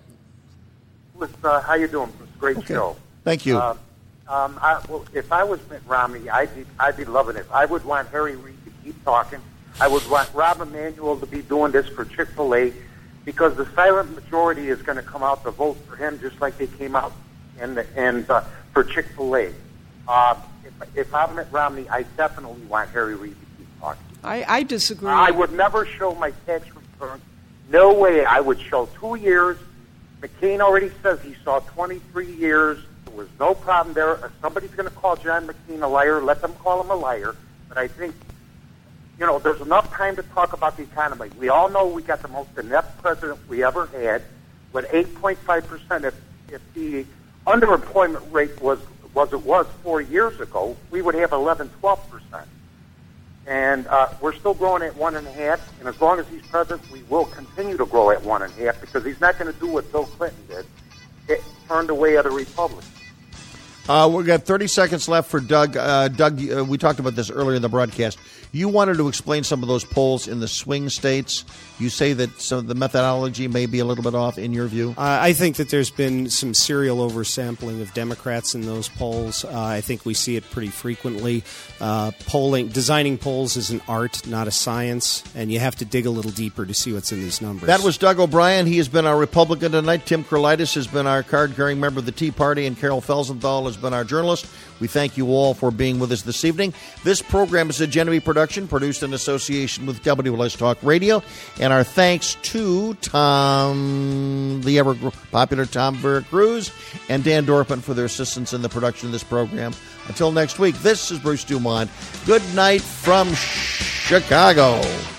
Uh, how you doing? It's a great Okay. show. Thank you. Uh, um, I, well, if I was Mitt Romney, I'd be, I'd be loving it. I would want Harry Reid to keep talking. I would want Rahm Emanuel to be doing this for Chick-fil-A, because the silent majority is going to come out to vote for him just like they came out and and uh, for Chick-fil-A. Uh, if, if I'm Mitt Romney, I definitely want Harry Reid to keep talking. I, I disagree. I would never show my tax return. No way I would show two years. McCain already says he saw twenty-three years. There was no problem there. If somebody's going to call John McCain a liar, let them call him a liar. But I think, you know, there's enough time to talk about the economy. We all know we got the most inept president we ever had with eight point five percent. If, if the underemployment rate was was it was four years ago, we would have eleven, twelve percent. And uh, we're still growing at one and a half. And as long as he's president, we will continue to grow at one and a half, because he's not going to do what Bill Clinton did. It turned away other Republicans. Uh, we've got thirty seconds left for Doug. Uh, Doug, uh, we talked about this earlier in the broadcast. You wanted to explain some of those polls in the swing states. You say that some of the methodology may be a little bit off in your view? Uh, I think that there's been some serial oversampling of Democrats in those polls. Uh, I think we see it pretty frequently. Uh, polling, designing polls is an art, not a science, and you have to dig a little deeper to see what's in these numbers. That was Doug O'Brien. He has been our Republican tonight. Tim Krolitis has been our card-carrying member of the Tea Party, and Carol Felsenthal has been our journalist. We thank you all for being with us this evening. This program is a Genevieve production, produced in association with W L S Talk Radio. And our thanks to Tom, the ever popular Tom Veracruz, and Dan Dorfman for their assistance in the production of this program. Until next week, this is Bruce Dumont. Good night from Chicago.